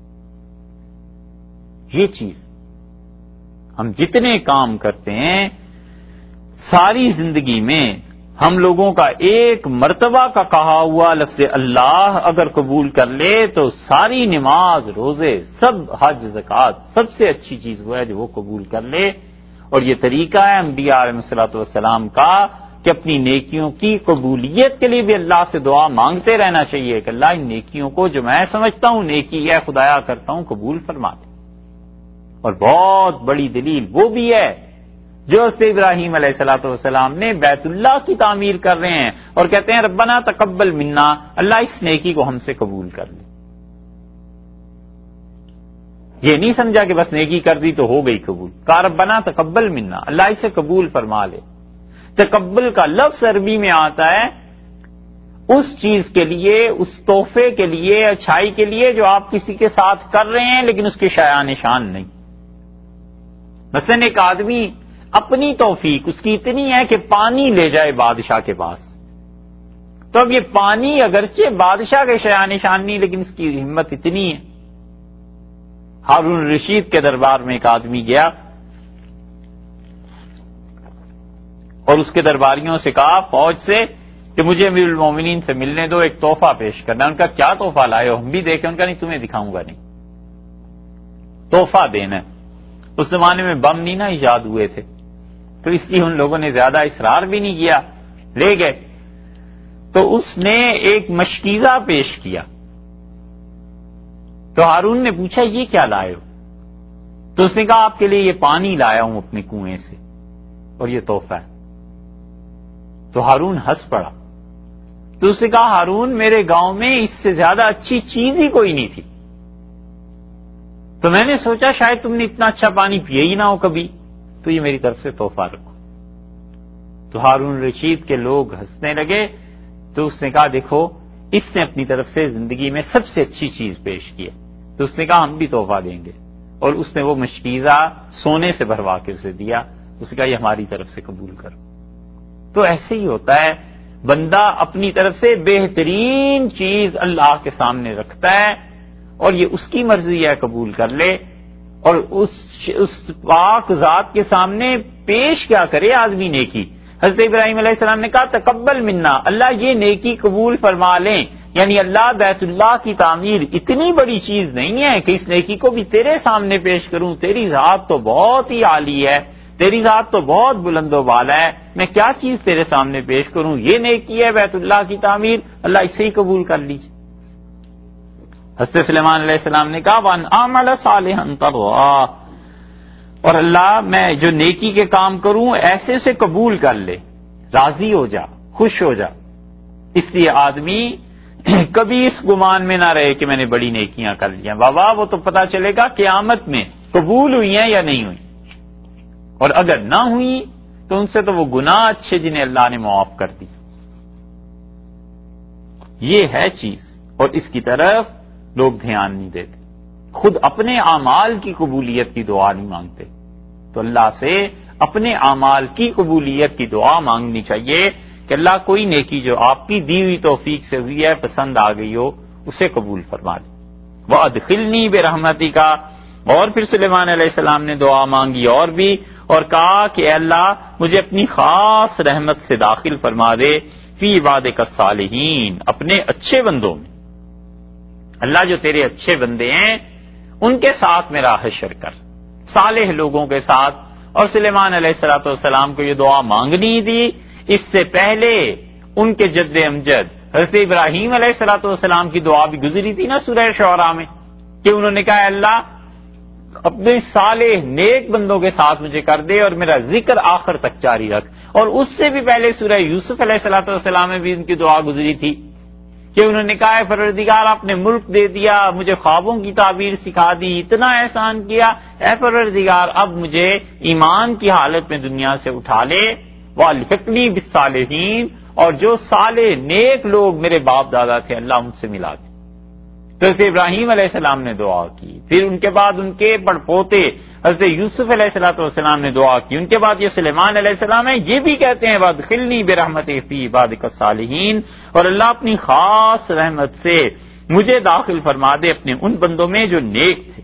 A: یہ چیز ہم جتنے کام کرتے ہیں ساری زندگی میں، ہم لوگوں کا ایک مرتبہ کا کہا ہوا لفظ اللہ اگر قبول کر لے تو ساری نماز، روزے، سب حج، زکوٰۃ، سب سے اچھی چیز وہ ہے جو وہ قبول کر لے۔ اور یہ طریقہ ہے انبیاء علیہ الصلوۃ والسلام کا کہ اپنی نیکیوں کی قبولیت کے لیے بھی اللہ سے دعا مانگتے رہنا چاہیے کہ اللہ ان نیکیوں کو جو میں سمجھتا ہوں نیکی ہے، خدایا کرتا ہوں، قبول فرما دے۔ اور بہت بڑی دلیل وہ بھی ہے جو حضرت ابراہیم علیہ الصلوۃ والسلام نے بیت اللہ کی تعمیر کر رہے ہیں اور کہتے ہیں ربنا تقبل منا، اللہ اس نیکی کو ہم سے قبول کر لے۔ یہ نہیں سمجھا کہ بس نیکی کر دی تو ہو گئی قبول، کہا ربنا تقبل منا، اللہ اسے قبول فرما لے۔ تقبل کا لفظ عربی میں آتا ہے اس چیز کے لیے، اس تحفے کے لیے، اچھائی کے لیے جو آپ کسی کے ساتھ کر رہے ہیں لیکن اس کے شایان نشان نہیں۔ مثلا ایک آدمی اپنی توفیق اس کی اتنی ہے کہ پانی لے جائے بادشاہ کے پاس، تو اب یہ پانی اگرچہ بادشاہ کے شایان نشان نہیں لیکن اس کی ہمت اتنی ہے۔ ہارون رشید کے دربار میں ایک آدمی گیا اور اس کے درباریوں سے کہا فوج سے کہ مجھے امیر المومنین سے ملنے دو، ایک تحفہ پیش کرنا۔ ان کا کیا تحفہ لائے ہو؟ ہم بھی دیکھیں۔ ان کا نہیں، تمہیں دکھاؤں گا نہیں، تحفہ دینا۔ اس زمانے میں بم نہیں نا ایجاد ہوئے تھے، تو اس لیے ان لوگوں نے زیادہ اصرار بھی نہیں کیا، لے گئے۔ تو اس نے ایک مشکیزہ پیش کیا، تو ہارون نے پوچھا یہ کیا لائے ہو؟ تو اس نے کہا آپ کے لیے یہ پانی لایا ہوں اپنے کنویں سے اور یہ تحفہ ہے۔ تو ہارون ہنس پڑا۔ تو اس نے کہا ہارون میرے گاؤں میں اس سے زیادہ اچھی چیز ہی کوئی نہیں تھی، تو میں نے سوچا شاید تم نے اتنا اچھا پانی پیے ہی نہ ہو کبھی، تو یہ میری طرف سے تحفہ رکھو۔ تو ہارون رشید کے لوگ ہنسنے لگے۔ تو اس نے کہا دیکھو اس نے اپنی طرف سے زندگی میں سب سے اچھی چیز پیش کی ہے۔ تو اس نے کہا ہم بھی تحفہ دیں گے، اور اس نے وہ مشکیزہ سونے سے بھروا کے اسے دیا۔ اس نے کہا یہ ہماری طرف سے قبول کرو۔ تو ایسے ہی ہوتا ہے، بندہ اپنی طرف سے بہترین چیز اللہ کے سامنے رکھتا ہے اور یہ اس کی مرضی ہے قبول کر لے، اور اس اس پاک ذات کے سامنے پیش کیا کرے آدمی نیکی۔ حضرت ابراہیم علیہ السلام نے کہا تقبل منا، اللہ یہ نیکی قبول فرما لیں، یعنی اللہ بیت اللہ کی تعمیر اتنی بڑی چیز نہیں ہے کہ اس نیکی کو بھی تیرے سامنے پیش کروں، تیری ذات تو بہت ہی عالی ہے، تیری ذات تو بہت بلند و بالا ہے، میں کیا چیز تیرے سامنے پیش کروں؟ یہ نیکی ہے بیت اللہ کی تعمیر، اللہ اسے ہی قبول کر لیجیے۔ حضرت سلیمان علیہ السلام نے کہا وَأَنْ أَعْمَلَ صَالِحًا تَرْضَاهُ، اور اللہ میں جو نیکی کے کام کروں ایسے سے قبول کر لے، راضی ہو جا، خوش ہو جا۔ اس لیے آدمی کبھی اس گمان میں نہ رہے کہ میں نے بڑی نیکیاں کر لیا، بابا وہ تو پتا چلے گا قیامت میں قبول ہوئی ہیں یا نہیں ہوئی، اور اگر نہ ہوئی تو ان سے تو وہ گناہ اچھے جنہیں اللہ نے معاف کر دی۔ یہ ہے چیز، اور اس کی طرف لوگ دھیان نہیں دیتے، خود اپنے اعمال کی قبولیت کی دعا نہیں مانگتے۔ تو اللہ سے اپنے اعمال کی قبولیت کی دعا مانگنی چاہیے کہ اللہ کوئی نیکی جو آپ کی دی ہوئی توفیق سے ہوئی ہے، پسند آ گئی ہو، اسے قبول فرما لے۔ وَأَدْخِلْنِي بِرَحْمَتِكَ، اور پھر سلیمان علیہ السلام نے دعا مانگی اور بھی، اور کہا کہ اے اللہ مجھے اپنی خاص رحمت سے داخل فرما دے فی عبادک الصالحین، اپنے اچھے بندوں میں۔ اللہ جو تیرے اچھے بندے ہیں ان کے ساتھ میرا حشر کر، صالح لوگوں کے ساتھ۔ اور سلیمان علیہ الصلوۃ والسلام کو یہ دعا مانگنی تھی، اس سے پہلے ان کے جد امجد حضرت ابراہیم علیہ الصلوۃ والسلام کی دعا بھی گزری تھی نا سورہ شعراء میں، کہ انہوں نے کہا اللہ اپنے صالح نیک بندوں کے ساتھ مجھے کر دے اور میرا ذکر آخر تک جاری رکھ۔ اور اس سے بھی پہلے سورہ یوسف علیہ الصلوۃ والسلام میں بھی ان کی دعا گزری تھی کہ انہوں نے کہا ہے پروردگار آپ نے ملک دے دیا، مجھے خوابوں کی تعبیر سکھا دی، اتنا احسان کیا، اے پروردگار اب مجھے ایمان کی حالت میں دنیا سے اٹھا لے، وَالْحِقْنِي بِالصَّالِحِينَ، اور جو صالح نیک لوگ میرے باپ دادا تھے اللہ مجھ سے ملا دے۔ تو حضرت ابراہیم علیہ السلام نے دعا کی، پھر ان کے بعد ان کے پڑپوتے حضرت یوسف علیہ الصلوۃ والسلام نے دعا کی، ان کے بعد یہ سلیمان علیہ السلام ہیں، یہ بھی کہتے ہیں وَادْخِلْنِي بِرَحْمَتِكَ فِي عِبَادِكَ الصَّالِحِينَ، اور اللہ اپنی خاص رحمت سے مجھے داخل فرما دے اپنے ان بندوں میں جو نیک تھے۔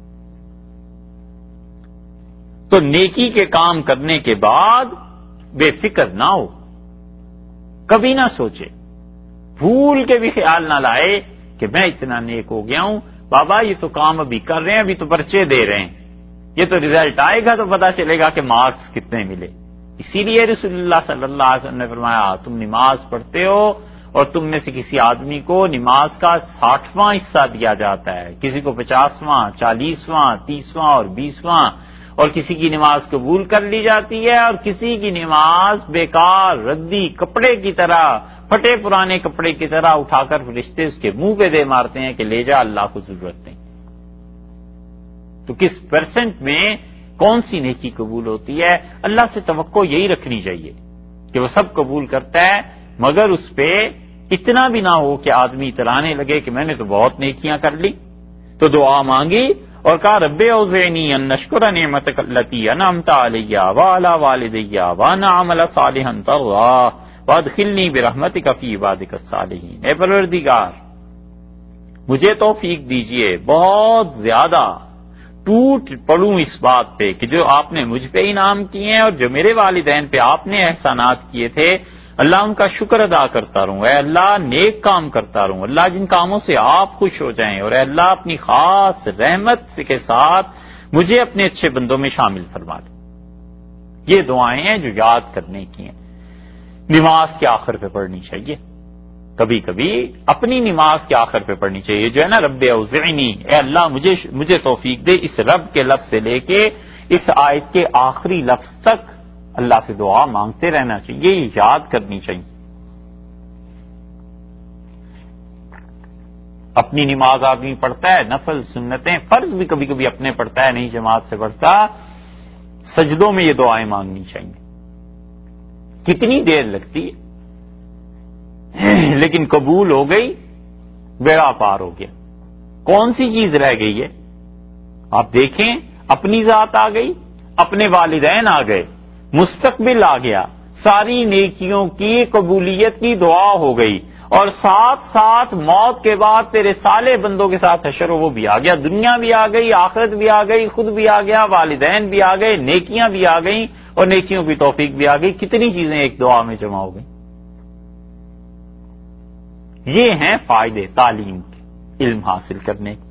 A: تو نیکی کے کام کرنے کے بعد بے فکر نہ ہو، کبھی نہ سوچے، بھول کے بھی خیال نہ لائے کہ میں اتنا نیک ہو گیا ہوں، بابا یہ تو کام ابھی کر رہے ہیں، ابھی تو پرچے دے رہے ہیں، یہ تو ریزلٹ آئے گا تو پتا چلے گا کہ مارکس کتنے ملے۔ اسی لیے رسول اللہ صلی اللہ علیہ وسلم نے فرمایا تم نماز پڑھتے ہو اور تم میں سے کسی آدمی کو نماز کا ساٹھواں حصہ دیا جاتا ہے، کسی کو پچاسواں، چالیسواں، تیسواں اور بیسواں، اور کسی کی نماز قبول کر لی جاتی ہے اور کسی کی نماز بیکار ردی کپڑے کی طرح، پھٹے پرانے کپڑے کی طرح اٹھا کر فرشتے اس کے منہ پہ دے مارتے ہیں کہ لے جا، اللہ کو ضرورت نہیں۔ تو کس پرسنٹ میں کون سی نیکی قبول ہوتی ہے؟ اللہ سے توقع یہی رکھنی چاہیے کہ وہ سب قبول کرتا ہے، مگر اس پہ اتنا بھی نہ ہو کہ آدمی اترانے لگے کہ میں نے تو بہت نیکیاں کر لی۔ تو دعا مانگی اور کہا رب اوزعنی ان اشکر نعمتک التی انعمت علی وعلی والدی وان اعمل صالحا ترضاه وادخلنی برحمتک فی عبادک الصالحین۔ اے پروردگار مجھے توفیق دیجئے بہت زیادہ ٹوٹ پڑوں اس بات پہ کہ جو آپ نے مجھ پہ انعام کیے ہیں اور جو میرے والدین پہ آپ نے احسانات کیے تھے، اللہ ان کا شکر ادا کرتا رہوں، اے اللہ نیک کام کرتا رہوں، اللہ جن کاموں سے آپ خوش ہو جائیں، اور اے اللہ اپنی خاص رحمت کے ساتھ مجھے اپنے اچھے بندوں میں شامل فرما دے۔ یہ دعائیں ہیں جو یاد کرنے کی ہیں، نماز کے آخر پہ پڑھنی چاہیے، کبھی کبھی اپنی نماز کے آخر پہ پڑھنی چاہیے، جو ہے نا رب اوزعنی، اے اللہ مجھے مجھے توفیق دے، اس رب کے لفظ سے لے کے اس آیت کے آخری لفظ تک اللہ سے دعا مانگتے رہنا چاہیے، یہ یاد کرنی چاہیے۔ اپنی نماز آدمی پڑھتا ہے، نفل سنتیں فرض بھی کبھی کبھی اپنے پڑھتا ہے، نہیں جماعت سے پڑھتا، سجدوں میں یہ دعائیں مانگنی چاہیے۔ کتنی دیر لگتی ہے لیکن قبول ہو گئی، بیڑا پار ہو گیا۔ کون سی چیز رہ گئی ہے؟ آپ دیکھیں، اپنی ذات آ گئی، اپنے والدین آ گئے، مستقبل آ گیا، ساری نیکیوں کی قبولیت کی دعا ہو گئی، اور ساتھ ساتھ موت کے بعد تیرے صالح بندوں کے ساتھ حشر وہ بھی آ گیا، دنیا بھی آ گئی، آخرت بھی آ گئی، خود بھی آ گیا، والدین بھی آ گئے، نیکیاں بھی آ گئیں اور نیکیوں کی توفیق بھی آ گئی۔ کتنی چیزیں ایک دعا میں جمع ہو گئی۔ یہ ہیں فائدے تعلیم کے، علم حاصل کرنے کے۔